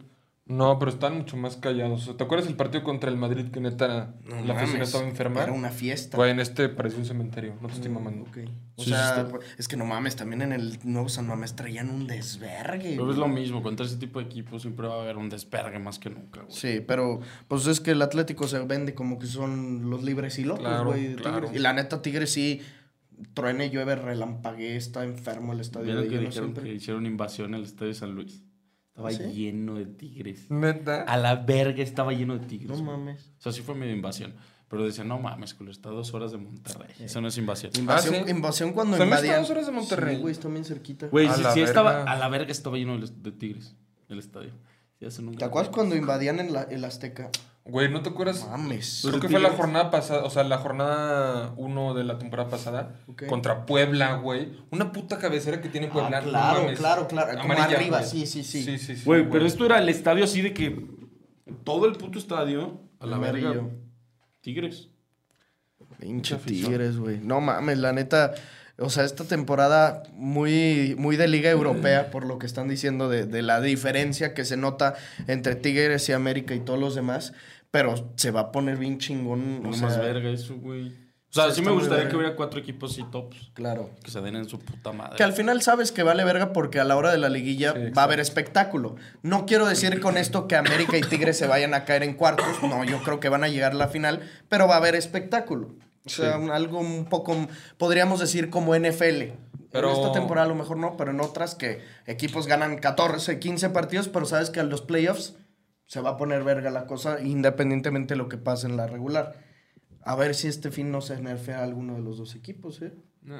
No, pero están mucho más callados. O sea, ¿te acuerdas el partido contra el Madrid que neta la afición estaba enferma? Era una fiesta. Güey, en este parecía un cementerio. No te estoy mamando. Okay. O sea, es que no mames, también en el nuevo San Mamés traían un desvergue. Pero es lo mismo, contra ese tipo de equipos siempre va a haber un desvergue más que nunca, güey. Sí, pero pues es que el Atlético se vende como que son los libres y locos, güey. Claro. Y la neta, Tigres sí... Truene, llueve, relampaguee, está enfermo el estadio. ¿Vieron que dijeron que hicieron invasión en el estadio de San Luis? Estaba lleno de tigres. ¿Neta? A la verga estaba lleno de tigres. No mames. O sea, sí fue medio invasión. Pero decían, no mames, culo, está a 2 horas de Monterrey. Eso no es invasión. Invasión cuando invadían. Está a 2 horas de Monterrey. Sí, güey, está bien cerquita. Güey, sí estaba... A la verga estaba lleno de tigres. El estadio. ¿Te acuerdas cuando invadían el Azteca? Güey, ¿no te acuerdas? Mames. Creo que fue la jornada pasada, o sea, la jornada 1 de la temporada pasada. Okay. Contra Puebla, güey. Una puta cabecera que tiene Puebla. Claro. Como arriba, güey. Sí. Güey, pero esto era el estadio así de que... Todo el puto estadio, a la verga, tigres. Pinche Tigres, güey. No mames, la neta... O sea, esta temporada muy de Liga Europea, por lo que están diciendo de la diferencia que se nota entre Tigres y América y todos los demás. Pero se va a poner bien chingón. No más verga eso, güey. O sea, sí me gustaría que hubiera 4 equipos así tops. Claro. Que se den en su puta madre. Que al final sabes que vale verga porque a la hora de la liguilla va a haber espectáculo. No quiero decir con esto que América y Tigres se vayan a caer en cuartos. No, yo creo que van a llegar a la final. Pero va a haber espectáculo. O sea, algo un poco, podríamos decir, como NFL. Pero... En esta temporada a lo mejor no, pero en otras que equipos ganan 14, 15 partidos, pero sabes que a los playoffs se va a poner verga la cosa, independientemente de lo que pase en la regular. A ver si este fin no se nerfea a alguno de los dos equipos, ¿eh? No.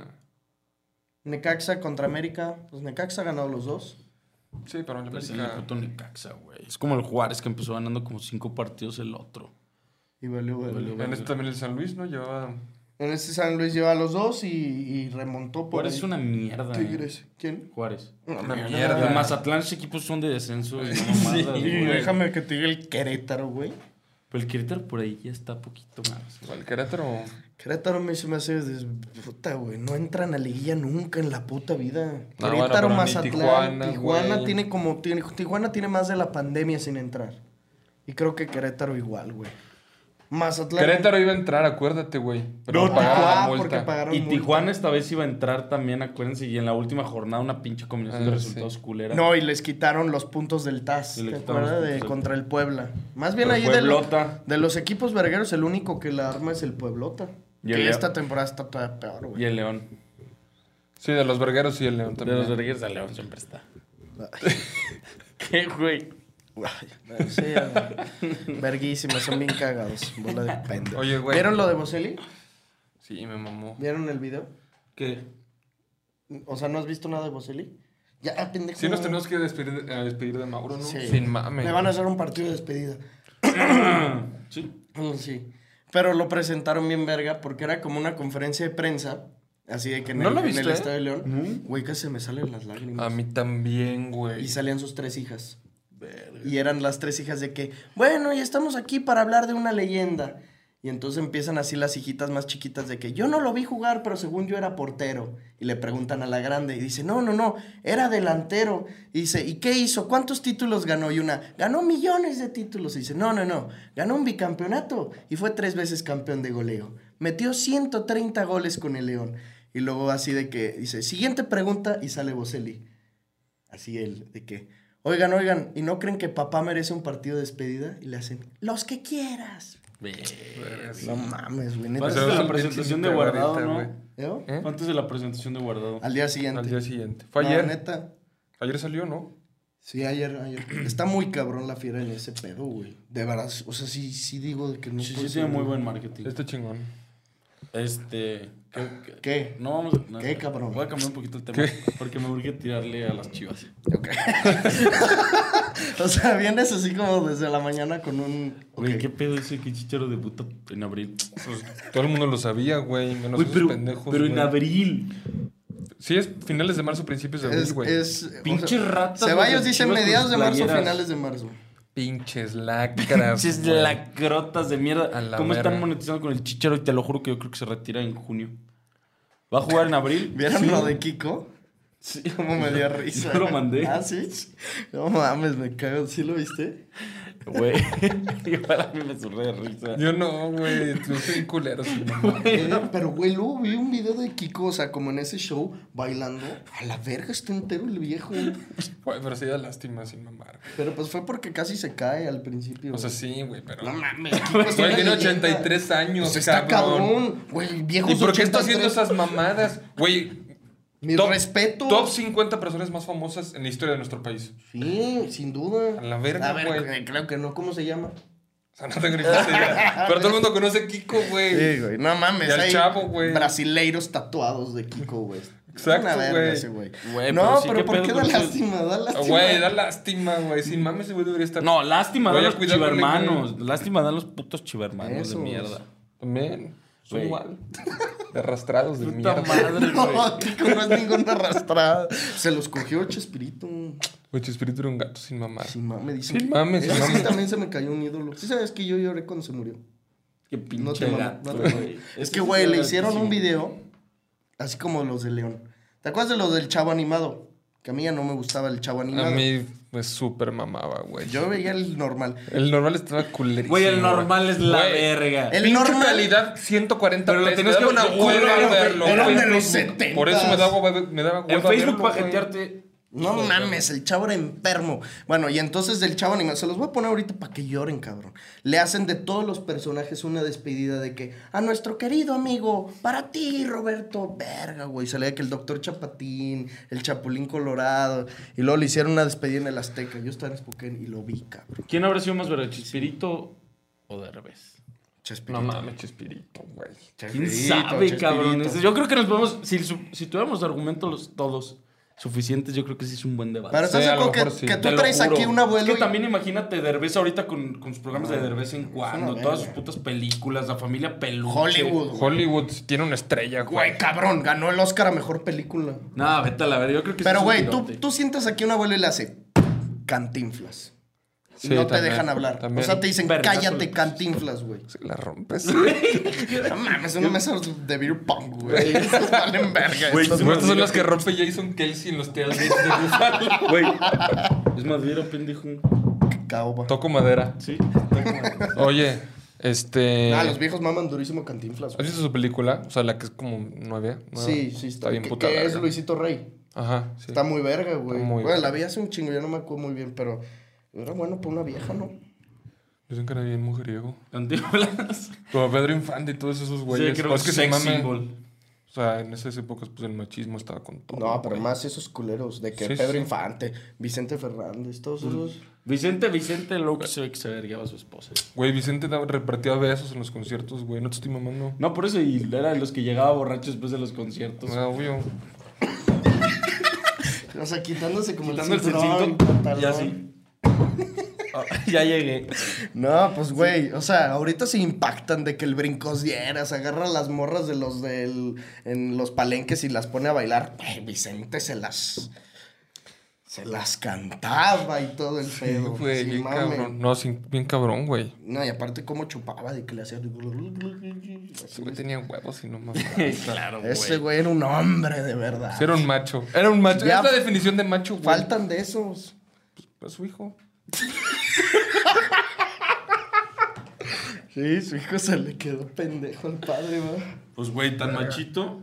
Necaxa contra América, pues Necaxa ha ganado los dos. Sí, pero en América... el puto Necaxa, güey. Es como el Juárez que empezó ganando como 5 partidos el otro. Y valió. En este también el San Luis, ¿no? Llevaba... En este San Luis lleva a los dos y remontó por Juárez ahí. Es una mierda. Tigres. ¿Quién? Juárez. Una mierda. El Mazatlán, esos equipos son de descenso. Y sí, déjame que te diga el Querétaro, güey. Pero el Querétaro por ahí ya está poquito más. ¿El Querétaro? Querétaro se me hace puta, güey. No entran a liguilla nunca en la puta vida. Querétaro, Mazatlán. Tijuana tiene como... Tijuana tiene más de la pandemia sin entrar. Y creo que Querétaro igual, güey. Mazatlán. Querétaro iba a entrar, acuérdate, güey. Pero no pagaron la multa. Y Tijuana esta vez iba a entrar también, acuérdense. Y en la última jornada una pinche combinación de resultados culera. No, y les quitaron los puntos del TAS. ¿Te acuerdas? Contra el Puebla. Más bien ahí de los equipos vergueros, el único que la arma es el Pueblota. Que esta temporada está todavía peor, güey. Y el León. Sí, de los vergueros y el León también. De los vergueros, el León siempre está. ¿Qué, güey? Sí, verguísimas, son bien cagados. Bola de pendejo. Oye, güey. ¿Vieron lo de Boselli? Sí, me mamó. ¿Vieron el video? ¿Qué? O sea, ¿no has visto nada de Boselli? Ya, pendejo. Sí, nos tenemos que despedir de Mauro, ¿no? Sí. Sin mame. Me van a hacer un partido de despedida. Sí. Sí. Pero lo presentaron bien verga porque era como una conferencia de prensa. Así de que en el Estadio de León. Güey, casi se me salen las lágrimas. A mí también, güey. Y salían sus 3 hijas. Verga. Y eran las 3 hijas de que, bueno, y estamos aquí para hablar de una leyenda. Y entonces empiezan así las hijitas más chiquitas de que yo no lo vi jugar, pero según yo era portero. Y le preguntan a la grande y dice, no, era delantero. Y dice, ¿y qué hizo? ¿Cuántos títulos ganó? Y una, ganó millones de títulos. Y dice, no, ganó un bicampeonato y fue 3 veces campeón de goleo. Metió 130 goles con el León. Y luego así de que, dice, siguiente pregunta y sale Boselli. Así él, de que, oigan, ¿y no creen que papá merece un partido de despedida? Y le hacen, los que quieras. No mames, güey. Antes de la presentación de Guardado, ¿no? ¿Eh? Antes de la presentación de Guardado. Al día siguiente. Fue ayer. Neta. Ayer salió, ¿no? Sí, ayer. Está muy cabrón la Fiera en ese pedo, güey. De verdad, o sea, sí digo de que no. Sí, tiene muy buen marketing. Está chingón. ¿Qué? No vamos a... ¿Qué, cabrón? Voy a cambiar un poquito el tema. Porque me urge tirarle a las Chivas. Ok. O sea, vienes así como desde la mañana con un... Güey, ¿qué pedo ese que Chicharo debuta en abril? Pues, todo el mundo lo sabía, güey. Menos esos pendejos. Pero güey. en abril. Sí, es finales de marzo, principios de abril, güey. Pinches ratas. Ceballos dicen mediados de marzo, finales de marzo. Pinches lacras. Pinches lacrotas de mierda. ¿Cómo están monetizando con el Chicharo? Y te lo juro que yo creo que se retira en junio. ¿Va a jugar en abril? ¿Vieron lo de Kiko? Sí, como me dio risa. Yo lo mandé. ¿Ah, sí? No mames, me cago. ¿Sí lo viste? Güey, igual a mí me surré de risa. Yo no, güey. Yo soy un culero. Pero, güey, luego vi un video de Kiko, o sea, como en ese show, bailando. A la verga, está entero el viejo. Güey, pero sí da lástima sin mamar. Pero pues fue porque casi se cae al principio. O sea, sí, güey, pero... No mames, Kiko es Güey, una tiene leyenda. 83 años, Pues está cabrón. Güey, viejo. ¿Y por qué está haciendo esas mamadas? Güey... Mi respeto. Top 50 personas más famosas en la historia de nuestro país. Sí, sin duda. A la verga, güey. Creo que no. ¿Cómo se llama? O sea, no tengo ni idea. Pero todo el mundo conoce a Kiko, güey. Sí, güey. No mames. Y al hay Chavo, güey. brasileiros tatuados de Kiko, güey. Exacto, Una verga güey. ese, güey. pero No, sí, pero ¿qué ¿por pedo qué con da eso? lástima? Da lástima. Güey, da lástima, güey. Sin mames, ese güey debería estar... No, lástima Voy dan a los cuidarlo, chivermanos. güey. Lástima dan los putos chivermanos Esos. de mierda. También. Son Güey. igual. De arrastrados de Puta mierda. madre, No, güey. Kiko no es ninguna arrastrada. Se los cogió Chespirito. Güey, Chespirito era un gato sin mamar. Sin mame, dicen. Sin mames, sin Ese sí mames. también se me cayó un ídolo. Sí sabes que yo lloré cuando se murió. Qué No pinche te mames. gato, No te güey. mames. Es Ese que, sí güey, era le hicieron un gatísimo. video así como los de León. ¿Te acuerdas de los del Chavo Animado? Que a mí ya no me gustaba el Chavo Animado. A mí me súper mamaba, güey. Yo veía el normal. El normal estaba culerísimo. Güey, el normal es la Güey. verga. El Pinche normal. calidad 140 Pero lo pesos. tenías Me daba que- una hueva culero, verlo, güey. Eran güey. de los 70s. Por eso me daba hueva En Facebook verlo, para güey. jetearte. No mames, el Chavo era enfermo. Bueno, y entonces del Chavo Animado, se los voy a poner ahorita para que lloren, cabrón. Le hacen de todos los personajes una despedida de que a nuestro querido amigo, para ti, Roberto, verga, güey. Salía que el Doctor Chapatín, el Chapulín Colorado, y luego le hicieron una despedida en el Azteca. Yo estaba en Spokane y lo vi, cabrón. ¿Quién habrá sido más verga, Chespirito o Derbez? Chespirito. No mames, Chespirito, güey. ¿Quién sabe, cabrón? Yo creo que nos podemos... Si tuviéramos argumentos todos suficientes, yo creo que sí es un buen debate. Pero estás Sí, a lo seguro que, mejor sí. que Te tú lo traes juro. aquí un abuelo. Es que y- también imagínate Derbez ahorita con sus programas de Derbez en cuando, una todas verga. sus putas películas, la familia peluche. Hollywood. güey. Hollywood tiene una estrella, güey. Güey, cabrón, ganó el Oscar a mejor película. No, vete a la ver, yo creo que Pero, sí güey, es un tú tirote. sientas aquí a un abuelo y le hace Cantinflas. Sí, no te también, dejan hablar. también. O sea, te dicen, Vergazo. cállate, Cantinflas, güey. Se la rompes. No mames, una mesa de beer pong, güey. Estos valen verga. Güey, estos sí, Estas son las que rompe Jason Kelsey en los tailgates de Buffalo. Güey, es más, mira, pendejo. caoba. Toco madera. Sí. Oye, los viejos maman durísimo Cantinflas. ¿Has güey. visto su película? O sea, la que es como nueva. Sí, sí, está bien que, puta que es verga. Luisito Rey. Ajá, sí. Está muy verga, güey. Está muy Bueno, verga. la vi hace un chingo, ya no me acuerdo muy bien, pero era bueno para una vieja, ¿no? Dicen que era bien mujeriego. Cantinflas. Como Pedro Infante y todos esos güeyes. Sí, creo O es que se sex mame. symbol. O sea, en esas épocas, pues el machismo estaba con todo. No, pero güey. más esos culeros de que Sí, Pedro sí. Infante, Vicente Fernández, todos esos. Vicente, luego que se ve que se vergueaba a su esposa. Güey, Vicente repartía besos en los conciertos, güey. No te estoy mamando. No, por eso, y era de los que llegaba borracho después de los conciertos. Ah, obvio. O sea, quitándose como Quitando el cinturón, cinto, pantalón. y así. Ya llegué. No, pues güey, o sea, ahorita se impactan de que el brincos dieras, agarra las morras de los en los palenques y las pone a bailar. Vicente se las cantaba y todo el pedo. Güey, sin bien mame. cabrón. No, bien cabrón, güey. No, y aparte cómo chupaba de que le hacía... Ese güey tenía huevos y no mames. Claro, güey. Ese güey era un hombre de verdad. Era un macho. Era un macho. Ya, Es la definición de macho, güey. Faltan de esos. Pues su hijo. Sí, su hijo se le quedó pendejo al padre, ¿no? Pues, güey, tan machito.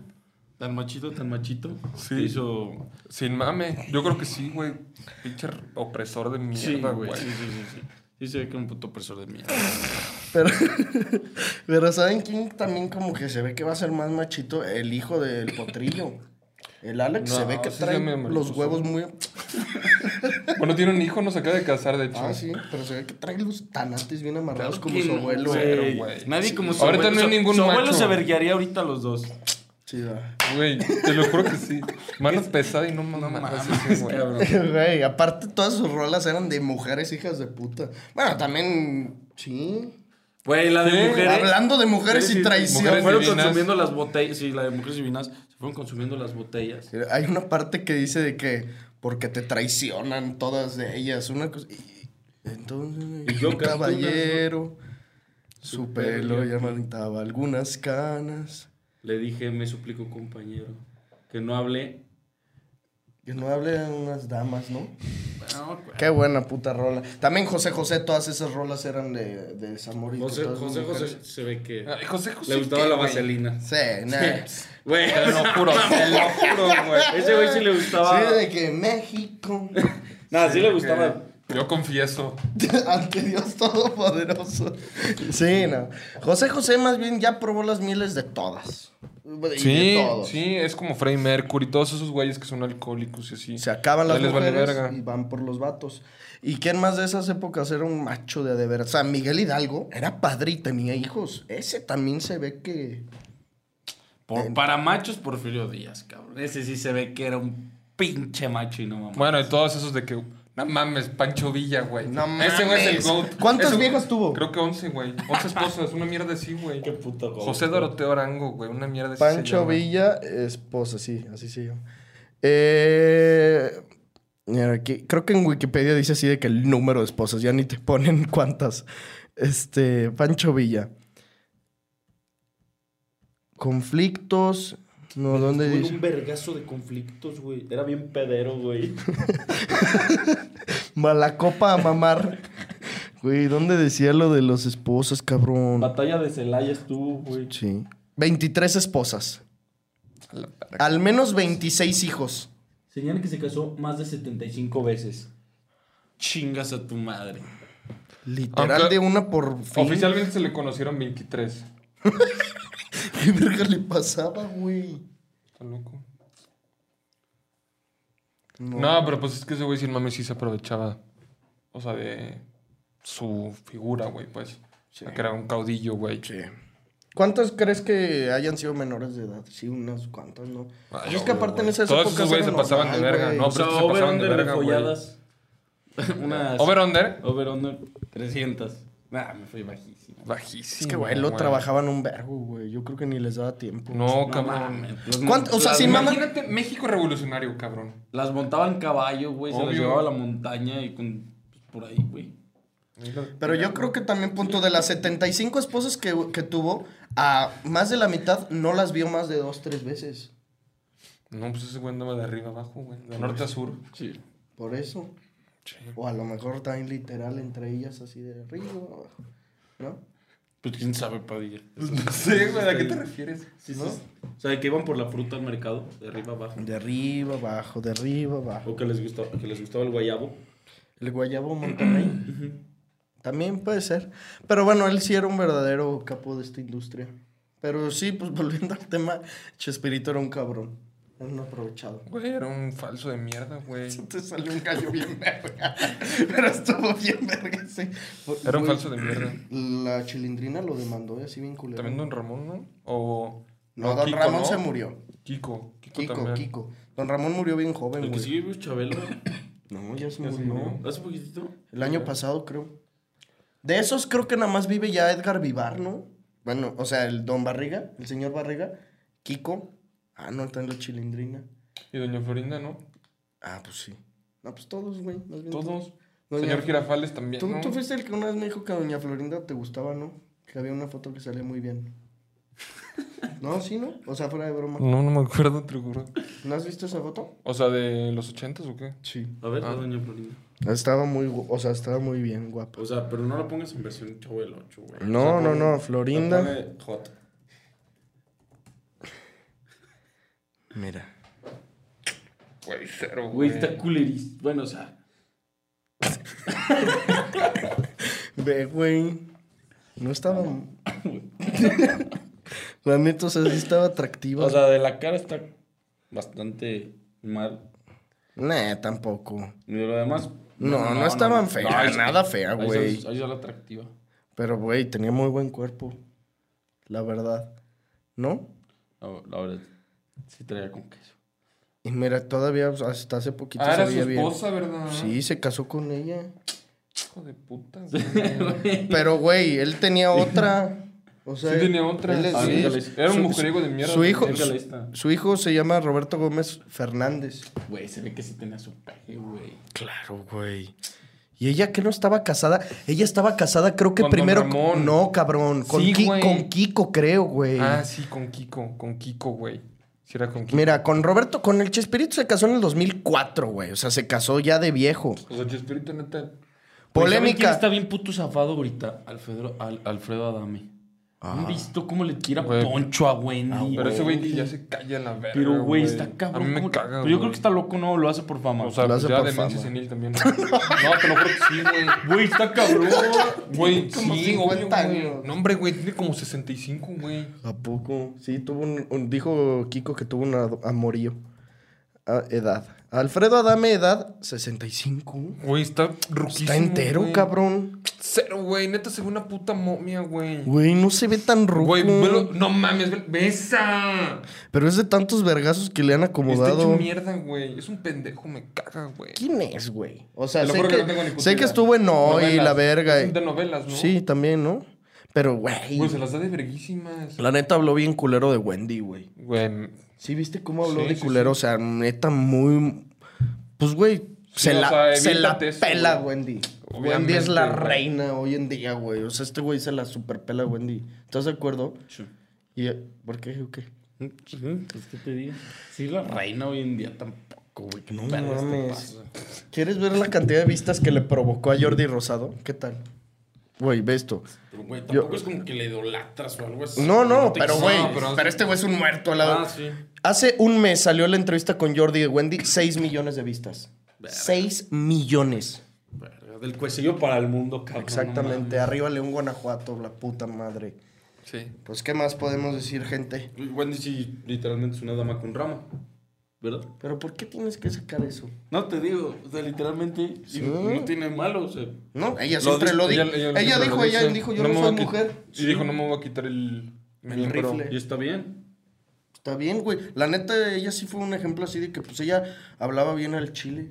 Sí. que hizo... Sin mame. Yo creo que sí, güey. Pinche opresor de mierda, Sí, güey. güey. Sí. Sí se ve que era un puto opresor de mierda. Pero ¿saben quién también como que se ve que va a ser más machito? El hijo del potrillo. El Alex No, se ve que sí trae se me los mariposo. huevos muy... Bueno, tiene un hijo, no se acaba de casar, de hecho. Ah, sí, pero se ve que trae los tanates bien amarrados Claro como que su no, abuelo. güey. Nadie como su Ahorita abuelo. no hay ningún Su abuelo macho. se verguearía ahorita a los dos. Sí, va. Güey, te lo juro que sí. Mano pesada y no mames. güey. Cabrón. Güey, aparte todas sus rolas eran de mujeres hijas de puta. Bueno, también... Sí. Güey, la de Sí, mujeres. Hablando de mujeres y traición. mujeres Fueron divinas. consumiendo las botellas. Sí, la de mujeres divinas. Se fueron consumiendo las botellas. Hay una parte que dice de que porque te traicionan todas de ellas. Una cosa. Y entonces, Y yo un caballero, su pelo ya manitaba algunas canas. Le dije, me suplico, compañero, que no hable Que no hablen unas damas, ¿no? Bueno, qué buena puta rola. También José José, todas esas rolas eran de desamor. José se ve que José le gustaba la vaselina. Sí, nada. Güey, te lo juro, güey. Ese güey sí le gustaba. Sí, de que México. Nada, sí le gustaba. Yo confieso. Ante Dios Todopoderoso. Sí, no. José José más bien ya probó las mieles de todas. Sí, sí, es como Freddie Mercury, todos esos güeyes que son alcohólicos y así. Se acaban las les vale mujeres verga. y van por los vatos. ¿Y quién más de esas épocas era un macho de veras? O sea, Miguel Hidalgo era padre y tenía hijos. Ese también se ve que... Para machos, Porfirio Díaz, cabrón. Ese sí se ve que era un pinche macho y no mames. Bueno, y todos esos de que... No mames, Pancho Villa, güey. No mames. Ese güey es el GOAT. ¿Cuántas viejas tuvo? Creo que 11, güey. 11 esposas, una mierda así, güey. Qué puto GOAT. José Doroteo Arango, güey. Una mierda así. Pancho Villa, esposa, sí, así se llama. Mira, aquí, creo que en Wikipedia dice así de que el número de esposas, ya ni te ponen cuántas. Pancho Villa. Conflictos. No, ¿dónde dice? Un vergazo de conflictos, güey. Era bien pedero, güey. Malacopa a mamar. Güey, ¿dónde decía lo de los esposas, cabrón? Batalla de Celaya estuvo, güey. Sí. 23 esposas. Al menos 26 hijos. Señala que se casó más de 75 veces. Chingas a tu madre. Literal. Aunque de una por fin. Oficialmente se le conocieron 23. ¿Qué verga le pasaba, güey? Está loco. No, pero pues es que ese güey sin mames sí se aprovechaba. O sea, de su figura, güey, pues. Sí. Que era un caudillo, güey. Sí. ¿Cuántos crees que hayan sido menores de edad? Sí, unas cuantas, ¿no? Ay, es que aparte en esas todos épocas esos güeyes se pasaban de verga. Güey. No, pero se pasaban de verga, güey. ¿Over-under? Over-under, 300. Nah, me fui bajísimo. Bajísimo. Es que, güey, lo trabajaban un vergo, güey. Yo creo que ni les daba tiempo. No, cabrón. O sea, sin mamá... Imagínate México revolucionario, cabrón. Las montaban caballo, güey. Se las llevaba a la montaña y por ahí, güey. Pero yo creo que también, punto, de las 75 esposas que tuvo, a más de la mitad no las vio más de 2, 3 veces. No, pues ese güey andaba de arriba abajo, güey. De norte a sur. Sí. Por eso. Sí. O a lo mejor también literal entre ellas así de arriba abajo. ¿No? Pues quién sabe, Padilla. No sé, güey, ¿a qué te refieres? Sí, ¿no? O sea, que iban por la fruta al mercado, de arriba abajo. De arriba abajo, de arriba abajo. O que les gustaba el guayabo. El guayabo Monterrey. También puede ser. Pero bueno, él sí era un verdadero capo de esta industria. Pero sí, pues volviendo al tema, Chespirito era un cabrón. Era un aprovechado. Güey, era un falso de mierda, güey. Te salió un gallo bien verga. Pero estuvo bien verga, sí. Era un falso de mierda. La Chilindrina lo demandó así bien culero. También Don Ramón, ¿no? O... No, Don Kiko, Ramón ¿no? se murió. Kiko también. Kiko. Don Ramón murió bien joven, ¿El que güey. sigue vivo Chabelo? No, ya se murió. ¿Hace poquitito? El año pasado, creo. De esos creo que nada más vive ya Edgar Vivar, ¿no? Bueno, o sea, el Don Barriga, el señor Barriga, Kiko. Ah, no, está en la Chilindrina. Y Doña Florinda, ¿no? Ah, pues sí. No, pues todos, güey. Todos. Señor Girafales también, ¿Tú, ¿no? Tú fuiste el que una vez me dijo que a Doña Florinda te gustaba, ¿no? Que había una foto que salía muy bien. No, sí, ¿no? O sea, fuera de broma. No me acuerdo, te juro. ¿No has visto esa foto? O sea, ¿de los 80s o qué? Sí. A ver, Doña Florinda. Estaba muy bien guapa. O sea, pero no la pongas en versión Chavo del 8, güey. No, o sea, no, Florinda. Pone hot. Mira. Güey, cero, güey. Güey, está culerísimo. Bueno, o sea. Ve, güey. No estaba... La neta, o sea, sí estaba atractiva. O sea, de la cara está bastante mal. Nah, tampoco. Y de lo demás... No estaban feas. Nada fea, güey. Ahí está la atractiva. Pero, güey, tenía muy buen cuerpo. La verdad. ¿No? La verdad. Sí traía con queso. Y mira, todavía hasta hace poquito era su esposa, bien. ¿Verdad? Sí, se casó con ella. Hijo de puta, güey. Pero, güey, él tenía otra... O sea, sí tenía otra. Era un mujeriego de mierda. Su hijo se llama Roberto Gómez Fernández. Güey, se ve que sí tenía su peje, güey. Claro, güey. ¿Y ella qué no estaba casada? Ella estaba casada, creo que con primero... No, cabrón. Con Kiko, creo, güey. Ah, sí, con Kiko, güey. Si era con quién. Mira, con el Chespirito se casó en el 2004, güey. O sea, se casó ya de viejo. O sea, Chespirito, neta. Polémica. ¿Quién está bien puto zafado ahorita? Alfredo Adame. ¿Han visto cómo le tira Poncho a Wendy? Pero ese güey ya se calla en la verga. Pero, güey, está cabrón. A mí me caga, Pero yo creo que está loco, ¿no? Lo hace por fama. O sea, lo hace ya por demencia fama. senil también. No, te lo juro que sí, güey. Güey, está cabrón. Güey, como sí, 50 obvio, años. güey. No, hombre, güey, tiene como 65, güey. ¿A poco? Sí, tuvo dijo Kiko que tuvo un amorío. Edad. Alfredo Adame, edad 65. Güey, está ruquísimo. Está entero, güey. cabrón. Cero, güey. Neta se ve una puta momia, güey. Güey, no se ve tan ruco. Güey, no mames, besa. Pero es de tantos vergazos que le han acomodado. Está hecho mierda, güey. Es un pendejo, me caga, güey. ¿Quién es, güey? O sea, Te lo juro que no tengo ni puta sé que idea. estuvo en Hoy, Novelas. la verga. Es de novelas, ¿no? Sí, también, ¿no? Pero, güey. Güey, se las da de verguísimas. La neta habló bien culero de Wendy, güey. Güey. ¿Sí viste cómo habló Sí, de sí, culero? sí. O sea, neta, muy. Pues, güey, Sí, se o sea, se la evítate eso, pela, güey. Wendy. Obviamente, Wendy es la güey. reina hoy en día, güey. O sea, este güey se la superpela, Wendy. ¿Estás de acuerdo? Sí. ¿Y por qué o qué? Pues, ¿qué te digo? Sí, la reina hoy en día tampoco, güey. No mames. ¿Quieres ver la cantidad de vistas que le provocó a Jordi Rosado? ¿Qué tal? Güey, ve esto. Pero, güey, tampoco es como que le idolatras o algo así. No, te pero, güey. excitas. Pero este güey es un muerto al lado. Ah, sí. Hace un mes salió la entrevista con Jordi de Wendy. 6 millones de vistas. 6 millones. Verga, del cuecillo para el mundo, cabrón. Exactamente. No Arriba León, Guanajuato, la puta madre. Sí. Pues, ¿qué más podemos decir, gente? mames. Wendy sí, literalmente es una dama con rama. ¿Verdad? Pero, ¿por qué tienes que sacar eso? No te digo, o sea, literalmente Sí. no tiene malo, o sea. No, ella siempre lo dijo. Ella dijo, yo no soy mujer. Sí, dijo, no me voy a quitar el miembro. rifle. Y está bien. Está bien, güey. La neta, ella sí fue un ejemplo así de que, pues, ella hablaba bien al chile.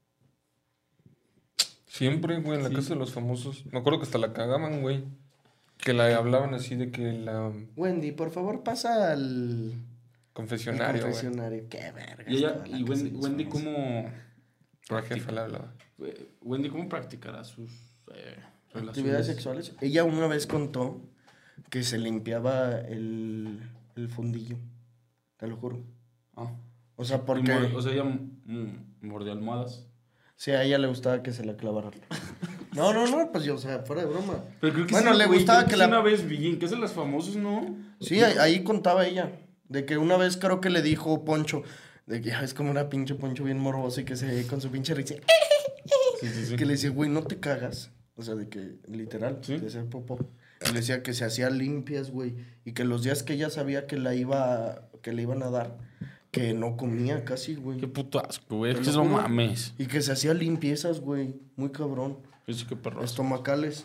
Siempre, güey, en la casa de los famosos. Me acuerdo que hasta la cagaban, güey. Que la hablaban así de que la Wendy, por favor, pasa al confesionario, güey. confesionario. Qué verga. Y ella, estaba la y casa de Wendy, los Wendy famosos. ¿cómo La jefa le hablaba. Wendy, ¿cómo practicará sus Actividades relaciones sexuales. Ella una vez contó que se limpiaba el fundillo. Te lo juro. Ah. O sea, porque... O sea, ella mordía almohadas. Sí, a ella le gustaba que se la clavaran. No, pues yo, o sea, fuera de broma. Pero creo que Bueno, sí, le güey, gustaba creo que sí la... una vez vi, que es de los famosos, ¿no? Sí, ahí contaba ella. De que una vez creo que le dijo Poncho, de que ya es como una pinche Poncho bien morbosa y que se con su pinche risa. Sí. Que le decía, güey, no te cagas. O sea, de que literal, ¿Sí? de hacer popó. Y le decía que se hacía limpias, güey. Y que los días que ella sabía que le iban a dar, que no comía casi, güey. Qué puto asco, güey. Te Es lo que no juro. mames. Y que se hacía limpiezas, güey. Muy cabrón. Eso qué perro. Estomacales.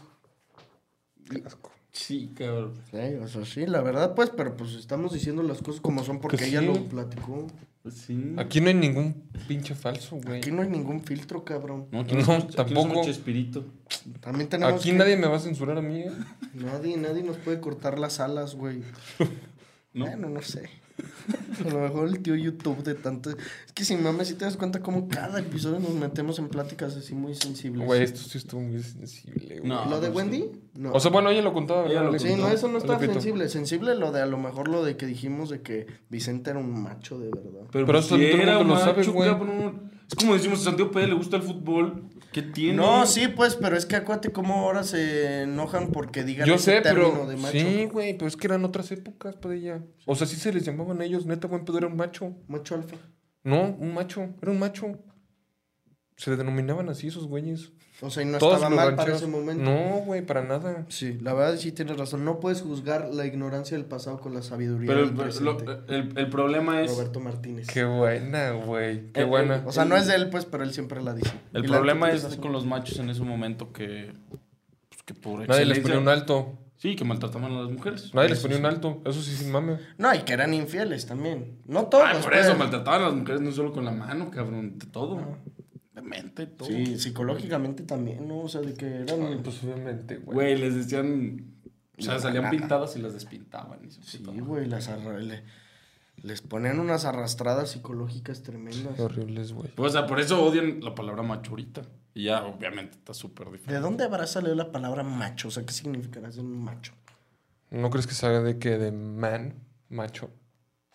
Sí, cabrón. Sí, o sea, sí, la verdad, pues, pero pues estamos diciendo las cosas como son porque Que ella sí. lo platicó. Pues sí. Aquí no hay ningún pinche falso, güey. Aquí no hay ningún filtro, cabrón. No, aquí No, somos tampoco. Chespirito. También tenemos Aquí que- nadie me va a censurar a mí, ¿eh? Nadie nos puede cortar las alas, güey. ¿No? Bueno, no sé. A lo mejor el tío YouTube de tanto... Es que sin mames, si te das cuenta como cada episodio nos metemos en pláticas así muy sensibles. Güey, esto sí estuvo muy sensible, güey. No. ¿Lo de pues Wendy? No. O sea, bueno, ella lo contaba, Ella ¿verdad? lo Sí, contó. no, eso no está Repito. sensible. Sensible lo de, a lo mejor lo de que dijimos de que Vicente era un macho de verdad. Pero pues, eso todo el era mundo lo macho, sabe, güey. cabrón. Es como decimos, a Santiago Pérez le gusta el fútbol. ¿Qué tiene? No, sí, pues, pero es que acuérdate cómo ahora se enojan porque digan Yo ese sé, término pero... de macho. Sí, güey, pero es que eran otras épocas, Padilla. O sea, sí se les llamaban a ellos. Neta, buen pedo era un macho. Macho alfa. No, un macho. Era un macho. Se le denominaban así esos güeyes. O sea, y no Todos estaba los mal para rancheros. ese momento. No, güey, para nada. Sí, la verdad sí tienes razón. No puedes juzgar la ignorancia del pasado con la sabiduría Pero del presente. el problema es... Roberto Martínez. Qué buena, güey. Qué buena. O sea, no es de él, pues, pero él siempre la dice. El Y la problema neta es tienes razón. con los machos en ese momento que... Pues que por Nadie les excelencia- ponía un alto. Sí, que maltrataban a las mujeres. Nadie les Eso ponía sí. un alto. Eso sí, sin mame. No, y que eran infieles también. No todos. Ay, por pues. eso maltrataban a las mujeres no solo con la mano, cabrón. De todo. De mente, todo. Sí, psicológicamente también, ¿no? O sea, de que eran... Pues obviamente, güey. Güey, les decían... O sea, salían pintadas y las despintaban. Y Sí, güey, les ponían unas arrastradas psicológicas tremendas. Horribles, güey. Pues, o sea, por eso odian la palabra macho ahorita. Y ya, obviamente, está súper diferente. ¿De dónde habrá salido la palabra macho? O sea, ¿qué significará ser un macho? ¿No crees que salga de que de man, macho?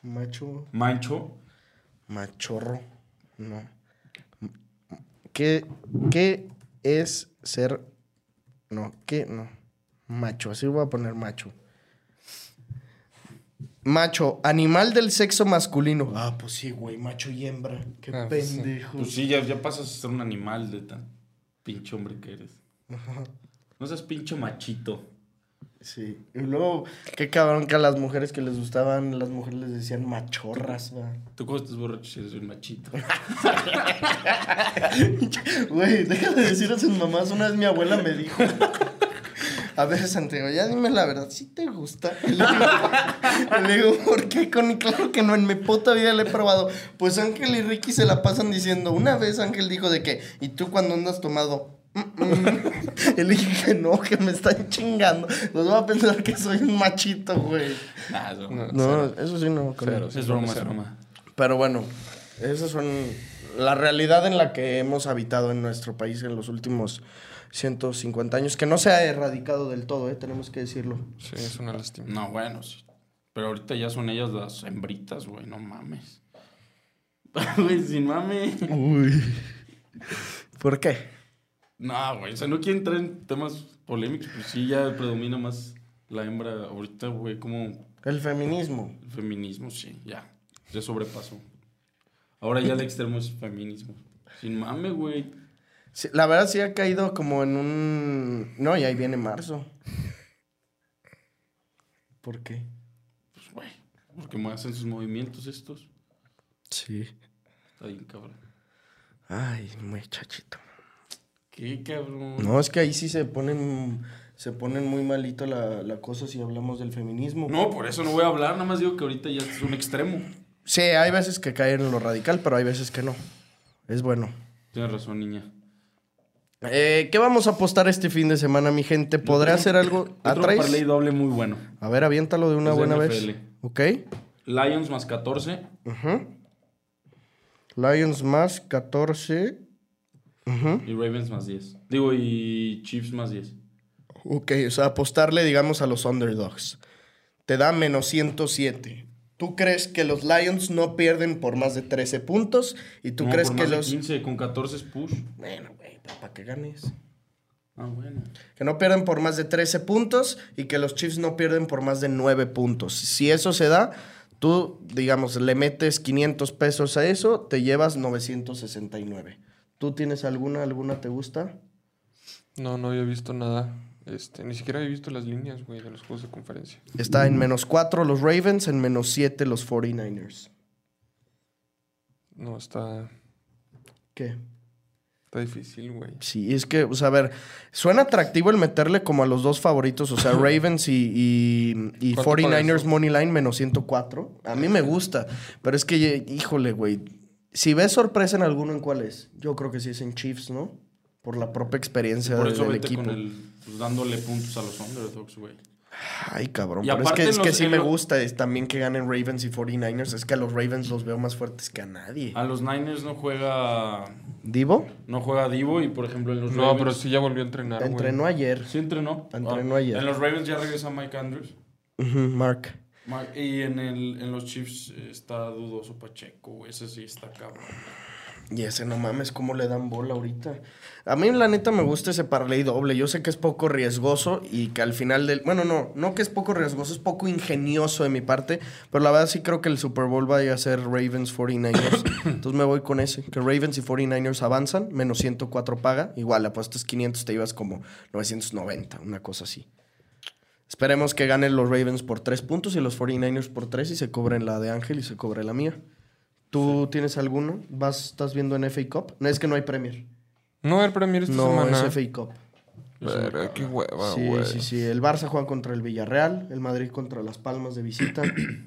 Macho. Mancho. Machorro. No. ¿Qué es ser... No, ¿qué? No. Macho, así voy a poner macho. Macho, animal del sexo masculino. Ah, pues sí, güey, macho y hembra. Qué pendejo. Pues sí, ya pasas a ser un animal de tan pinche hombre que eres. Ajá. No seas pinche machito. Sí. Y luego, qué cabrón que a las mujeres que les gustaban, las mujeres les decían machorras, ¿verdad? ¿Tú cómo estás borracho si eres un machito? Güey, deja de decir a sus mamás. Una vez mi abuela me dijo... A ver, Santiago, ya dime la verdad, ¿sí te gusta? Y le digo, ¿por qué? Claro que no, en mi puta vida le he probado. Pues Ángel y Ricky se la pasan diciendo. Una vez Ángel dijo de que, ¿y tú cuando andas tomado? Y le dije que no, que me están chingando. Los voy a pensar que soy un machito, güey. Nah, no, eso sí no. Es broma. Pero bueno, esas son la realidad en la que hemos habitado en nuestro país en los últimos 150 años, que no se ha erradicado del todo, tenemos que decirlo. Sí, es una lástima. No, bueno, sí. Pero ahorita ya son ellas las hembritas, güey, no mames. Güey, sin mame. Uy. ¿Por qué? No, güey, o sea, no quieren entrar en temas polémicos, pues sí, ya predomina más la hembra ahorita, güey, como... El feminismo. El feminismo, sí, ya sobrepasó. Ahora ya el extremo es feminismo. Sin mame, güey. Sí, la verdad sí ha caído como en un... No, y ahí viene marzo. ¿Por qué? Pues, güey, porque me hacen sus movimientos estos. Sí. Está bien, cabrón. Ay, muchachito. ¿Qué, cabrón? No, es que ahí sí se ponen muy malito la cosa si hablamos del feminismo. No, por eso no voy a hablar, nada más digo que ahorita ya es un extremo. Sí, hay veces que caen en lo radical, pero hay veces que no. Es bueno. Tienes razón, niña. ¿Qué vamos a apostar este fin de semana, mi gente? ¿Podrá hacer algo? Otro parlay doble muy bueno. A ver, aviéntalo de una buena vez. ¿Ok? Lions más 14. Lions más 14. Y Ravens más 10. Digo, y Chiefs más 10. Ok, o sea, apostarle, digamos, a los underdogs. Te da menos 107. ¿Tú crees que los Lions no pierden por más de 13 puntos? ¿Y tú crees que los... 15, con 14 es push. Bueno, güey, para que ganes. Ah, bueno. Que no pierden por más de 13 puntos y que los Chiefs no pierden por más de 9 puntos. Si eso se da, tú, digamos, le metes 500 pesos a eso, te llevas 969. ¿Tú tienes alguna te gusta? No había visto nada. Ni siquiera había visto las líneas, güey, de los juegos de conferencia. Está en menos 4 los Ravens, en menos 7 los 49ers. No, está... ¿Qué? Está difícil, güey. Sí, es que, o sea, a ver, suena atractivo el meterle como a los dos favoritos, o sea, Ravens y 49ers Moneyline menos 104. A mí me gusta, pero es que, híjole, güey, si ves sorpresa en alguno, ¿en cuál es? Yo creo que sí es en Chiefs, ¿no? Por la propia experiencia del equipo. Por eso vete con pues, dándole puntos a los underdogs, güey. Ay, cabrón. Pero es que sí me gusta también que ganen Ravens y 49ers. Es que a los Ravens los veo más fuertes que a nadie. A los Niners no juega... ¿Divo? No juega Divo y, por ejemplo, en los Ravens... No, pero sí ya volvió a entrenar, Entrenó ayer. Sí entrenó. Entrenó ayer. En los Ravens ya regresa Mike Andrews. Mark. Y en los Chiefs está dudoso Pacheco. Ese sí está cabrón. Y ese no mames, cómo le dan bola ahorita. A mí, la neta, me gusta ese parlay doble. Yo sé que es poco riesgoso y que al final del... Bueno, no que es poco riesgoso, es poco ingenioso de mi parte. Pero la verdad sí creo que el Super Bowl vaya a ser Ravens 49ers. Entonces me voy con ese. Que Ravens y 49ers avanzan, menos 104 paga. Igual, apuestas 500, te ibas como 990, una cosa así. Esperemos que ganen los Ravens por 3 puntos y los 49ers por 3 y se cobren la de Ángel y se cobre la mía. ¿Tú tienes alguno? ¿Estás viendo en FA Cup? No, es que no hay Premier. No hay Premier esta semana. No, es FA Cup. Verga, qué hueva, güey. Sí. El Barça juega contra el Villarreal, el Madrid contra Las Palmas de visita.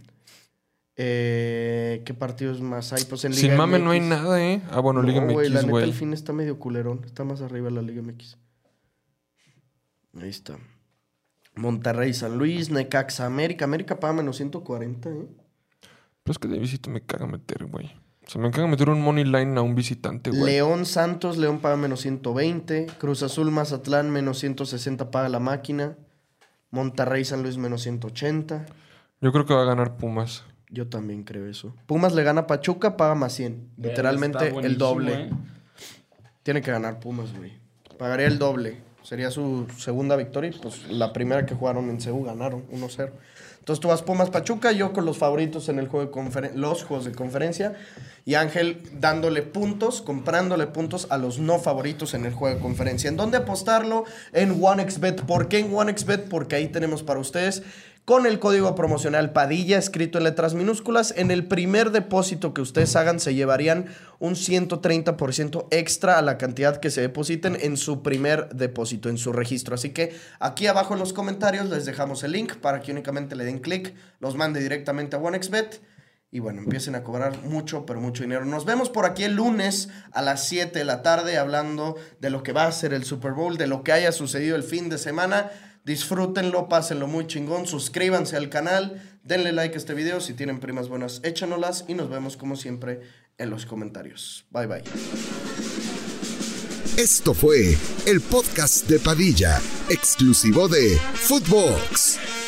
¿Qué partidos más hay? Pues en Liga Sin mame MX. no hay nada, ¿eh? Ah, bueno, Liga MX, güey. La neta, el fin está medio culerón. Está más arriba la Liga MX. Ahí está. Monterrey, San Luis, Necaxa, América. América paga menos 140, ¿eh? Pero es que de visita me caga meter, güey. O sea, me caga meter un money line a un visitante, güey. León Santos, León paga menos 120. Cruz Azul Mazatlán, menos 160 paga la máquina. Monterrey San Luis, menos 180. Yo creo que va a ganar Pumas. Yo también creo eso. Pumas le gana a Pachuca, paga más 100. Literalmente el doble. Tiene que ganar Pumas, güey. Pagaría el doble. Sería su segunda victoria. Pues la primera que jugaron en CU ganaron 1-0. Entonces tú vas Pumas Pachuca, yo con los favoritos en el juego de los juegos de conferencia. Y Ángel dándole puntos, comprándole puntos a los no favoritos en el juego de conferencia. ¿En dónde apostarlo? En OneXBet. ¿Por qué en OneXBet? Porque ahí tenemos para ustedes, con el código promocional Padilla, escrito en letras minúsculas, en el primer depósito que ustedes hagan se llevarían un 130% extra a la cantidad que se depositen en su primer depósito, en su registro. Así que aquí abajo en los comentarios les dejamos el link para que únicamente le den clic, los mande directamente a OneXBet y bueno, empiecen a cobrar mucho, pero mucho dinero. Nos vemos por aquí el lunes a las 7 de la tarde hablando de lo que va a ser el Super Bowl, de lo que haya sucedido el fin de semana. Disfrútenlo, pásenlo muy chingón, suscríbanse al canal, denle like a este video, si tienen primas buenas, échanolas y nos vemos como siempre en los comentarios. Bye bye. Esto fue el podcast de Padilla, exclusivo de Footbox.